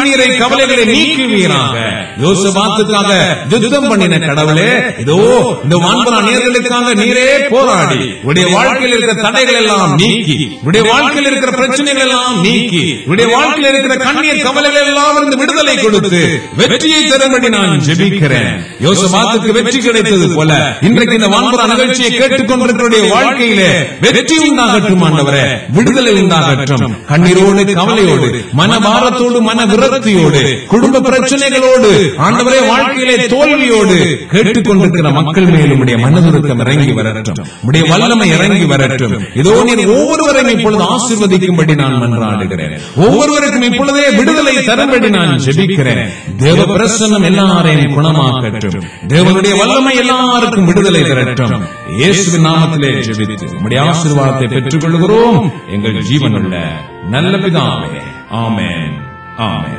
கவலைகளை நீக்குவீராக. யோசபாத்துக்காக யுத்தம் பண்ணின கடவுளே, இதோ இந்த வான்பரா நேர்களுக்காக நீரே போராடி உடைய வாழ்க்கையில் இருக்கிற தடைகள் எல்லாம் நீக்கி, உடைய வாழ்க்கையில் இருக்கிற பிரச்சனைகள் எல்லாம் நீக்கி, உடைய வாழ்க்கையில் இருக்கிற கண்ணீர் கவலைகள் எல்லாம் இருந்து விடுதலை கொடுத்து வெற்றியை தரும்படி நான் ஜெபிக்கிறேன். யோசபாத்துக்கு வெற்றி கிடைத்தது போல இன்றைக்கு இந்த வான்பரா நிகழ்ச்சியை கேட்டுக்கொண்டிருக்கிற வாழ்க்கையிலே வெற்றி உண்டாகட்டும் ஆண்டவரே, விடுதலை உண்டாகட்டும். கண்ணீரோடு கவலையோடு மனபாரத்தோடு மன விரக்தியோடு குடும்ப பிரச்சனைகளோடு ஆண்டவரே வாழ்க்கையிலே தோல்வியோடு கேட்டுக்கொண்டிருக்கிற மக்கள் மேலும் உடைய மனதுருக்கம் இறங்கி வரட்டும், உடைய வல்லமை இறங்கி வரட்டும். இதோ நீர் ஒவ்வொருவரையும் இப்பொழுது ஆசீர்வதிக்கும்படி நான் மன்றாடுகிறேன். ஒவ்வொருவருக்கும் இப்பொழுதே விடுதலை தரும்படி நான் ஜெபிக்கிறேன். தேவ பிரசன்னம் எல்லாரையும் குணமாக்கட்டும். தேவனுடைய வல்லமை எல்லாருக்கும் விடுதலை தரட்டும். இயேசுவின் நாமத்திலே ஜெபித்து உம்முடைய ஆசீர்வாதத்தை பெற்றுக் கொள்கிறோம் எங்கள் ஜீவனுள்ள நல்ல பிதாவே. ஆமென், ஆமென்.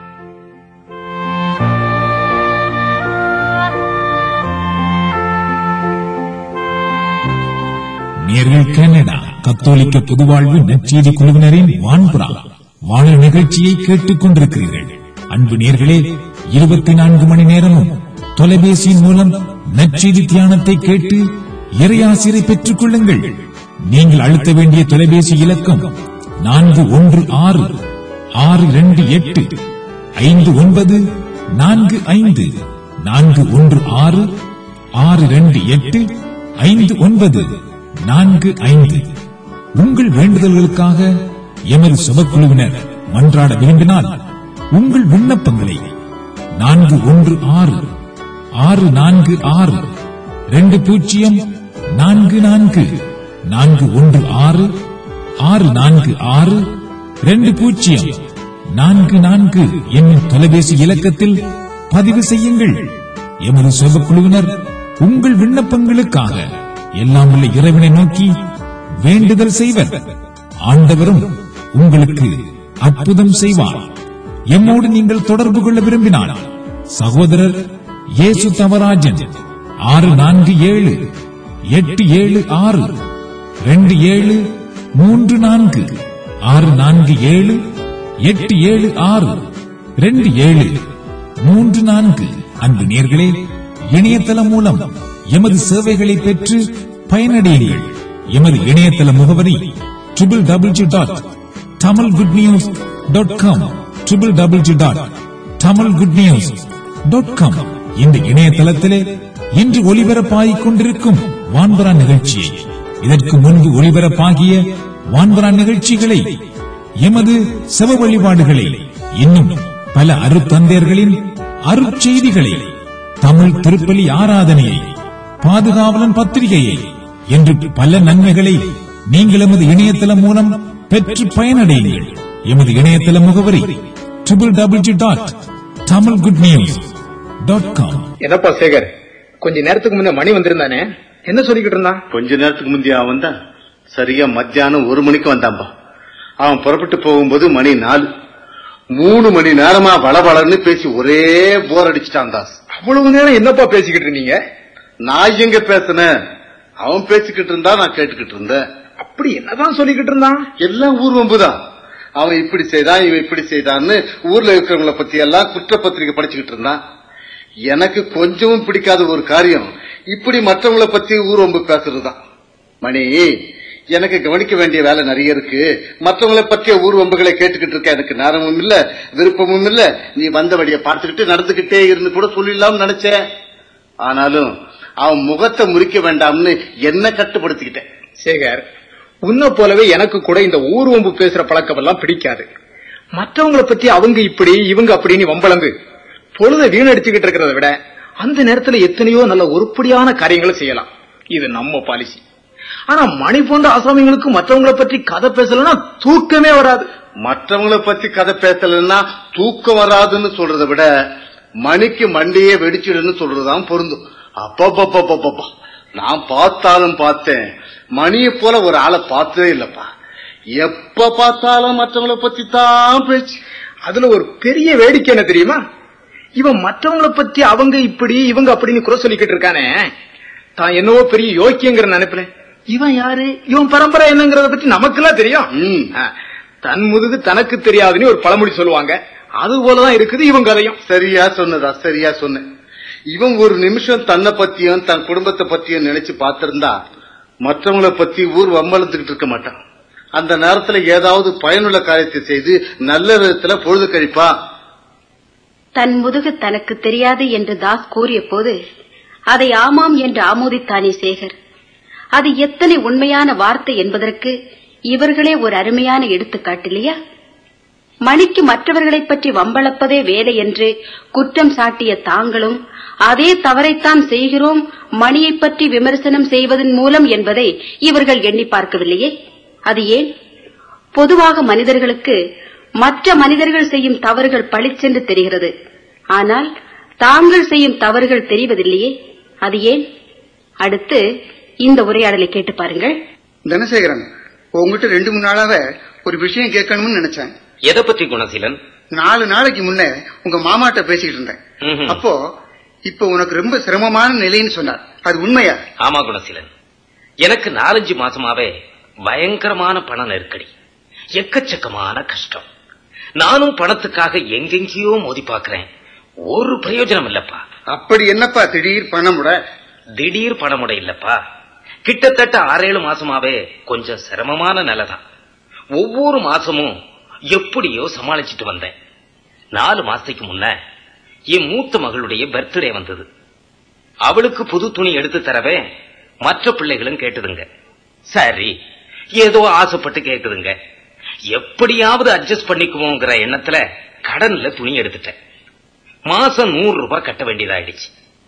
நேர்கள் கனடா கத்தோலிக்க பொதுவாழ்வு நற்செய்தி குழுவினரின் வான்புறா வாழ நிகழ்ச்சியை கேட்டுக் கொண்டிருக்கிறீர்கள். அன்பு நேர்களே, இருபத்தி நான்கு மணி நேரமும் தொலைபேசியின் மூலம் நற்செய்தி தியானத்தை கேட்டு இறையாசிரை பெற்றுக் கொள்ளுங்கள். நீங்கள் அழுத்த வேண்டிய தொலைபேசி இலக்கம் நான்கு ஒன்று ஆறு ஆறு இரண்டு எட்டு ஐந்து ஒன்பது நான்கு ஐந்து நான்கு ஒன்று ஆறு ஆறு இரண்டு எட்டு ஐந்து ஒன்பது நான்கு ஐந்து. உங்கள் வேண்டுதல்களுக்காக எமது சபக்குழுவினர் மன்றாட விரும்பினால் உங்கள் விண்ணப்பங்களை நான்கு ஒன்று ஆறு ஆறு நான்கு ஆறு இரண்டு பூஜ்ஜியம் நான்கு நான்கு நான்கு ஒன்று ஆறு ஆறு நான்கு ஆறு இரண்டு பூஜ்ஜியம் நான்கு நான்கு என்னும் தொலைபேசி இலக்கத்தில் பதிவு செய்யுங்கள். எமது சபக்குழுவினர் உங்கள் விண்ணப்பங்களுக்காக எல்லாம் உள்ள இறைவனை நோக்கி வேண்டுதல் செய்வர். ஆண்டவரும் உங்களுக்கு அற்புதம் செய்வார். எம்மோடு நீங்கள் தொடர்பு கொள்ள விரும்பினால் சகோதரர் இயேசு தவராஜன் ஆறு நான்கு ஏழு எட்டு ஏழு ஆறு ரெண்டு ஏழு மூன்று நான்கு ஆறு நான்கு ஏழு எட்டு ஏழு ஆறு ரெண்டு ஏழு மூன்று நான்கு. அன்பு நேர்களே, இணையதளம் மூலம் எமது சேவைகளை பெற்று பயனடையுங்கள். எமது இணையதள முகவரி triple W dot Tamil good news dot com triple W dot Tamil good news dot com. இந்த இணையதளத்திலே இன்று ஒளிபரப்பாகிக் கொண்டிருக்கும் வான்பரா நிகழ்ச்சியை, இதற்கு முன்பு ஒளிபரப்பாகிய வான்பரா நிகழ்ச்சிகளை, எமது செவ வழிபாடுகளை, இன்னும் பல அருத்தந்தையர்களின் அருட்செய்திகளை, தமிழ் திருப்பலி ஆராதனையை, பாதுகாவலன் பத்திரிகையை என்று பல நன்மைகளை நீங்கள் எமது இணையதளம் மூலம் பெற்று பயனடையுங்கள். எமது இணையதள முகவரி triple W dot Tamil good news dot com. என்னப்பா சேகர், கொஞ்ச நேரத்துக்கு முன்ன மணி வந்திருந்தானே, என்ன சொல்லிக்கிட்டு இருந்தான்? கொஞ்ச நேரத்துக்கு முந்தைய அவன் தான் சரியா மத்தியானம் ஒரு மணிக்கு வந்தான்பா. அவன் புறப்பட்டு போகும்போது மணி நாலு. மூணு மணி நேரமா வளவளன்னு பேசி ஒரே போர் அடிச்சுட்டான் தாஸ். அவ்வளவு நேரம் என்னப்பா பேசிக்கிட்டு இருந்தீங்க? நான் எங்க பேசினேன், அவன் பேசிக்கிட்டு இருந்தா, நான் கேட்டுக்கிட்டு இருந்தேன். அப்படி என்னதான் சொல்லிக்கிட்டு இருந்தான்? எல்லாம் ஊர் வம்புதான். அவன் இப்படி செய்தான், இவன் இப்படி செய்தான்னு ஊர்ல இருக்கிறவங்களை பத்தி எல்லாம் குற்றப்பத்திரிகை படிச்சுக்கிட்டு இருந்தான். எனக்கு கொஞ்சமும் பிடிக்காத ஒரு காரியம் இப்படி மற்றவங்களை பத்தி ஊர் வம்பு பேசுறதுதான். மணி, எனக்கு கவனிக்க வேண்டிய வேலை நிறைய இருக்கு. மற்றவங்களை பற்றிய ஊர் வம்புகளை கேட்டுக்கிட்டு இருக்க எனக்கு நேரமும் இல்ல, விருப்பமும் இல்ல. நீ வந்த வழியை பார்த்துக்கிட்டு நடந்துகிட்டே இருந்து கூட சொல்லிடலாம்னு நினைச்சேன். ஆனாலும் அவன் முகத்தை முறிக்க வேண்டாம்னு என்ன கட்டுப்படுத்திக்கிட்டேன். சேகர், உன்ன போலவே எனக்கு கூட இந்த ஊர் வம்பு பேசுற பழக்கம் எல்லாம் பிடிக்காது. மற்றவங்களை பத்தி அவங்க இப்படி இவங்க அப்படின்னு வம்பளந்து பொழுத வீணடிச்சுக்கிட்டு இருக்கிறத விட அந்த நேரத்துல எத்தனையோ நல்ல உருப்படியான காரியங்களை செய்யலாம். இது நம்ம பாலிசி. ஆனா மணி போன்ற ஆசாமிகளுக்கு மற்றவங்களை பற்றி கதை பேசலன்னா தூக்கமே வராது. மற்றவங்களை பத்தி கதை பேசலன்னா தூக்கம் வராதுன்னு சொல்றதை விட மணிக்கு மண்டியே வெடிச்சிடுன்னு சொல்றதுதான் பொருந்தும். அப்பப்பப்பப்பப்பா, நான் பார்த்தாலும் பார்த்தேன், மணியை போல ஒரு ஆளை பார்த்ததே இல்லப்பா. எப்ப பார்த்தாலும் மற்றவங்களை பத்தி தான் பேச்சு. அதுல ஒரு பெரிய வேடிக்கை என்ன தெரியுமா? இவன் மற்றவங்களை பத்தி அவங்க இப்படி இவங்க அப்படின்னு குறை சொல்லிக்கிட்டு இருக்கானே, தான் என்னவோ பெரிய யோக்கியங்கிற நினைப்பேன். இவன் யாரு, இவன் பரம்பரை என்னங்கறத பத்தி நமக்கு எல்லாம் தெரியும். தன் முதுகு தனக்கு தெரியாதுன்னு ஒரு பழமொழி சொல்லுவாங்க. அது போலதான் இருக்குது இவன் கதையும். சரியா சொன்னதா? சரியா சொன்ன. இவன் ஒரு நிமிஷம் தன்னை பத்தியும் தன் குடும்பத்தை பத்தியும் நினைச்சு பார்த்திருந்தா மற்றவங்களை பத்தி ஊர் வம்பளத்துக்கிட்டு இருக்க மாட்டான். அந்த நேரத்துல ஏதாவது பயனுள்ள காரியத்தை செய்து நல்ல விதத்துல பொழுது கழிப்பா. தன் முதுகு தனக்கு தெரியாது என்று தாஸ் கூறிய போது அதை ஆமாம் என்று ஆமோதித்தானே சேகர். அது எத்தனை உண்மையான வார்த்தை என்பதற்கு இவர்களே ஒரு அருமையான எடுத்துக்காட்டில்லையா? மணிக்கு மற்றவர்களைப் பற்றி வம்பளப்பதே வேலை என்று குற்றம் சாட்டிய தாங்களும் அதே தவறைத்தான் செய்கிறோம் மணியை பற்றி விமர்சனம் செய்வதன் மூலம் என்பதை இவர்கள் எண்ணி பார்க்கவில்லையே. அது ஏன்? பொதுவாக மனிதர்களுக்கு மற்ற மனிதர்கள் செய்யும் தவறுகள் பளிச்சென்று தெரிகிறது. ஆனால் தாங்கள் செய்யும் தவறுகள் தெரிவதில்லையே. அது ஏன்? அடுத்து இந்த உரையாடலை கேட்டு பாருங்கள். தனசேகரன், உங்ககிட்ட ரெண்டு மூணு நாளாக ஒரு விஷயம் கேட்கணும்னு நினைச்சேன். எதை பத்தி குணசீலன்? நாலு நாளைக்கு முன்ன உங்க மாமாட்ட பேசிக்கிட்டு இருந்தேன். அப்போ இப்ப உனக்கு ரொம்ப சிரமமான நிலைன்னு சொன்னார். அது உண்மையா? ஆமா குணசீலன், எனக்கு நாலஞ்சு மாசமாவே பயங்கரமான பண நெருக்கடி, எக்கச்சக்கமான கஷ்டம். நானும் பணத்துக்காக எங்கெங்கேயோ மோதி பாக்குறேன். ஒரு பிரயோஜனம் இல்லப்பா. அப்படி என்னப்பா திடீர் பணமுட? திடீர் பணமுட இல்லப்பா, கிட்டத்தட்ட ஆறேழு மாசமாவே கொஞ்சம் சிரமமான நிலைதான். ஒவ்வொரு மாசமும் எப்படியோ சமாளிச்சுட்டு வந்தேன். நாலு மாசத்துக்கு முன்ன என் மூத்த மகளுடைய பர்த்டே வந்தது. அவளுக்கு புது துணி எடுத்து தரவே மற்ற பிள்ளைகளும் கேட்டுதுங்க. சரி, ஏதோ ஆசைப்பட்டு கேக்குதுங்க. எப்படியாவது அட்ஜஸ்ட் பண்ணிக்குவோங்கிற எண்ணத்துல கடன்ல துணி எடுத்துட்டேன். மாசம் நூறு ரூபாய் கட்ட வேண்டியதாயிடுச்சு.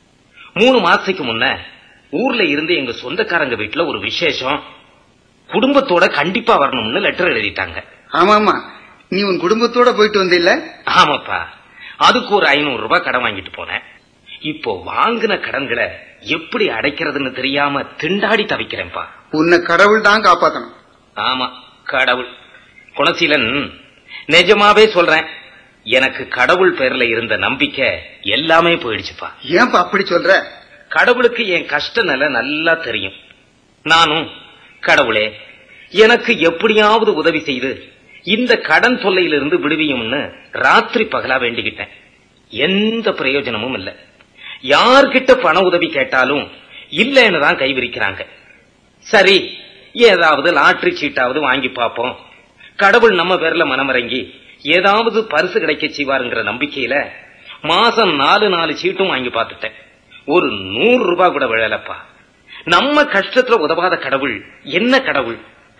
மூணு மாசத்துக்கு முன்ன ஊர்ல இருந்து எங்க சொந்தக்காரங்க வீட்டுல ஒரு விசேஷம், குடும்பத்தோட கண்டிப்பா வரணும்னு லெட்டர் எழுதிட்டாங்க. ஆமாமா, நீ உன் குடும்பத்தோட போயிட்டு வந்தில்ல? ஆமாப்பா, அதுக்கு ஒரு ஐநூறு ரூபாய் கடன் வாங்கிட்டு போனேன். இப்போ வாங்கின கடன்களை எப்படி அடைக்கிறதுன்னு தெரியாம திண்டாடி தவிக்கிறேன்ப்பா. உன்னை கடவுள் தான் காப்பாத்தணும். ஆமா, கடவுள். குணசீலன், நிஜமாவே சொல்றேன், எனக்கு கடவுள் பேர்ல இருந்த நம்பிக்கை எல்லாமே போயிடுச்சுப்பா. ஏன்பா அப்படி சொல்ற? கடவுளுக்கு என் கஷ்ட நிலை நல்லா தெரியும். நானும் கடவுளே எனக்கு எப்படியாவது உதவி செய்து இந்த கடன் தொல்லையிலிருந்து விடுவியும்னு ராத்திரி பகலா வேண்டிக்கிட்டேன். எந்த பிரயோஜனமும் இல்ல. யார்கிட்ட பண உதவி கேட்டாலும் இல்லன்னு தான் கைவிரிக்கிறாங்க. சரி, ஏதாவது லாட்டரி சீட்டாவது வாங்கி பார்ப்போம், கடவுள் நம்ம பேர்ல மனமிறங்கி ஏதாவது பரிசு கிடைக்க செய்வாருங்கிற நம்பிக்கையில மாசம் நாலு நாலு சீட்டும் வாங்கி பார்த்துட்டேன். ஒரு நூறு ரூபாய் கூட விழலப்பா. நம்ம கஷ்டத்துல உதவாத கடவுள் என்ன கடவுள்?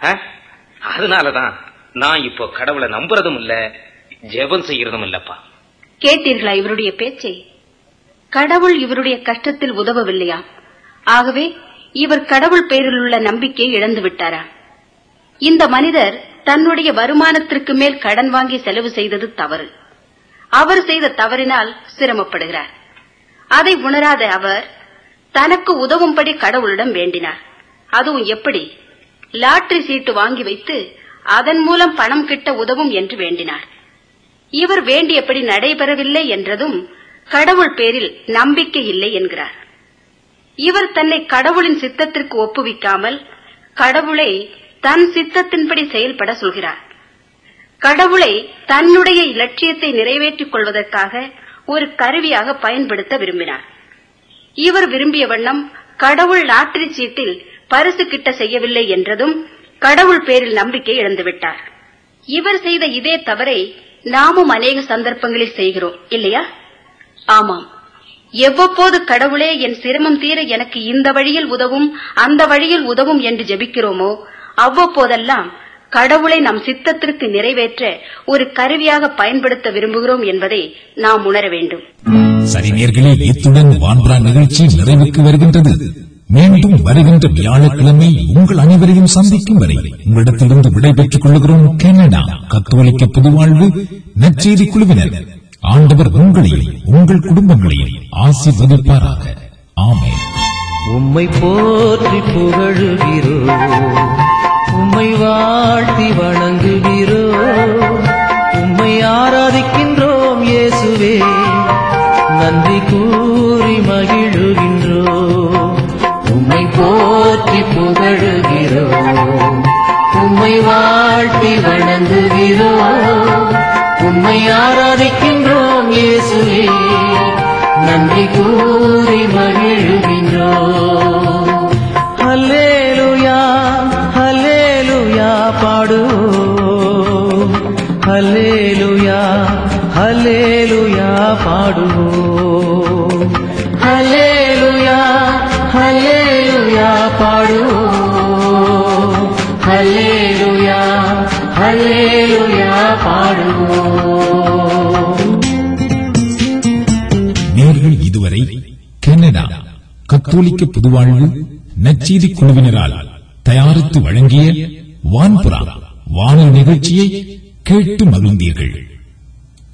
அதனாலதான் நான் இப்போ கடவுளை நம்புறதும் இல்ல, ஜெபம் செய்யறதும் இல்லப்பா. கேட்டீர்களா இவருடைய பேச்சை? கடவுள் இவருடைய கஷ்டத்தில் உதவவில்லையா? ஆகவே இவர் கடவுள் பெயரில் உள்ள நம்பிக்கையை இழந்து விட்டாரா? இந்த மனிதர் தன்னுடைய வருமானத்திற்கு மேல் கடன் வாங்கி செலவு செய்தது தவறு. அவர் செய்த தவறினால் சிரமப்படுகிறார். அதை உணராத அவர் தனக்கு உதவும்படி கடவுளிடம் வேண்டினார். அதுவும் எப்படி? லாட்டரி சீட்டு வாங்கி வைத்து அதன் மூலம் பணம் கிட்ட உதவும் என்று வேண்டினார். இவர் வேண்டியபடி நடைபெறவில்லை என்றதும் கடவுள் பேரில் நம்பிக்கை இல்லை என்கிறார். இவர் தன்னை கடவுளின் சித்தத்திற்கு ஒப்புவிக்காமல் கடவுளை தன் சித்தத்தின்படி செயல்பட சொல்கிறார். கடவுளை தன்னுடைய இலட்சியத்தை நிறைவேற்றிக் கொள்வதற்காக ஒரு கருவியாக பயன்படுத்த விரும்பினார். இவர் விரும்பிய வண்ணம் கடவுள் லாட்டரி சீட்டில் பரிசு கிட்ட செய்யவில்லை என்றதும் கடவுள் பேரில் நம்பிக்கை இழந்துவிட்டார். இவர் செய்த இதே தவறை நாமும் அநேக சந்தர்ப்பங்களில் செய்கிறோம் இல்லையா? ஆமாம். எவ்வப்போது கடவுளே என் சிரமம் தீர எனக்கு இந்த வழியில் உதவும் அந்த வழியில் உதவும் என்று ஜெபிக்கிறோமோ அவ்வப்போதெல்லாம் கடவுளை நம் சித்தத்திற்கு நிறைவேற்ற ஒரு கருவியாக பயன்படுத்த விரும்புகிறோம் என்பதை நாம் உணர வேண்டும். சரி நேயர்களே, இத்துடன் வான்பரா நிகழ்ச்சி நிறைவுக்கு வருகின்றது. மீண்டும் வருகின்ற வியாழக்கிழமை உங்கள் அனைவரையும் சந்திக்கும் வரை உங்களிடத்திலிருந்து விடைபெற்றுக் கொள்கிறோம். கனடா கத்தோலிக்க புதுவாழ்வு நற்செய்தி குழுவினர். ஆண்டவர் உங்களையும் உங்கள் குடும்பங்களையும் ஆசீர்வதிப்பாராக. ஆமென். உம்மை போற்றி புகழுகிறோம், உம்மை வாழ்த்தி வணங்குகிறோம், உம்மை ஆராதிக்கின்றோம் இயேசுவே, நன்றி கூறி மகிழுகின்றோம். உம்மை போற்றி புகழுகிறோம், உம்மை வாழ்த்தி வணங்குகிறோம், உம்மை ஆராதிக்கின்றோம் இயேசுவே, நன்றி கூறி மகிழ்கின்றோம். ஹல்லேலூயா ஹல்லேலூயா பாடுவோம், ஹல்லேலூயா ஹல்லேலூயா பாடுவோம், ஹல்லேலூயா ஹல்லேலூயா பாடுவோம், ஹல்லேலூயா ஹல்லேலூயா பாடுவோம். நேர்கள் இதுவரை கனடா கத்தோலிக்க புதுவாழ்வு நற்செய்தி குழுவினரால் தயாரித்து வழங்கிய வான்புறா வானொலி நிகழ்ச்சியை கேட்டு மகிழ்ந்தீர்கள்.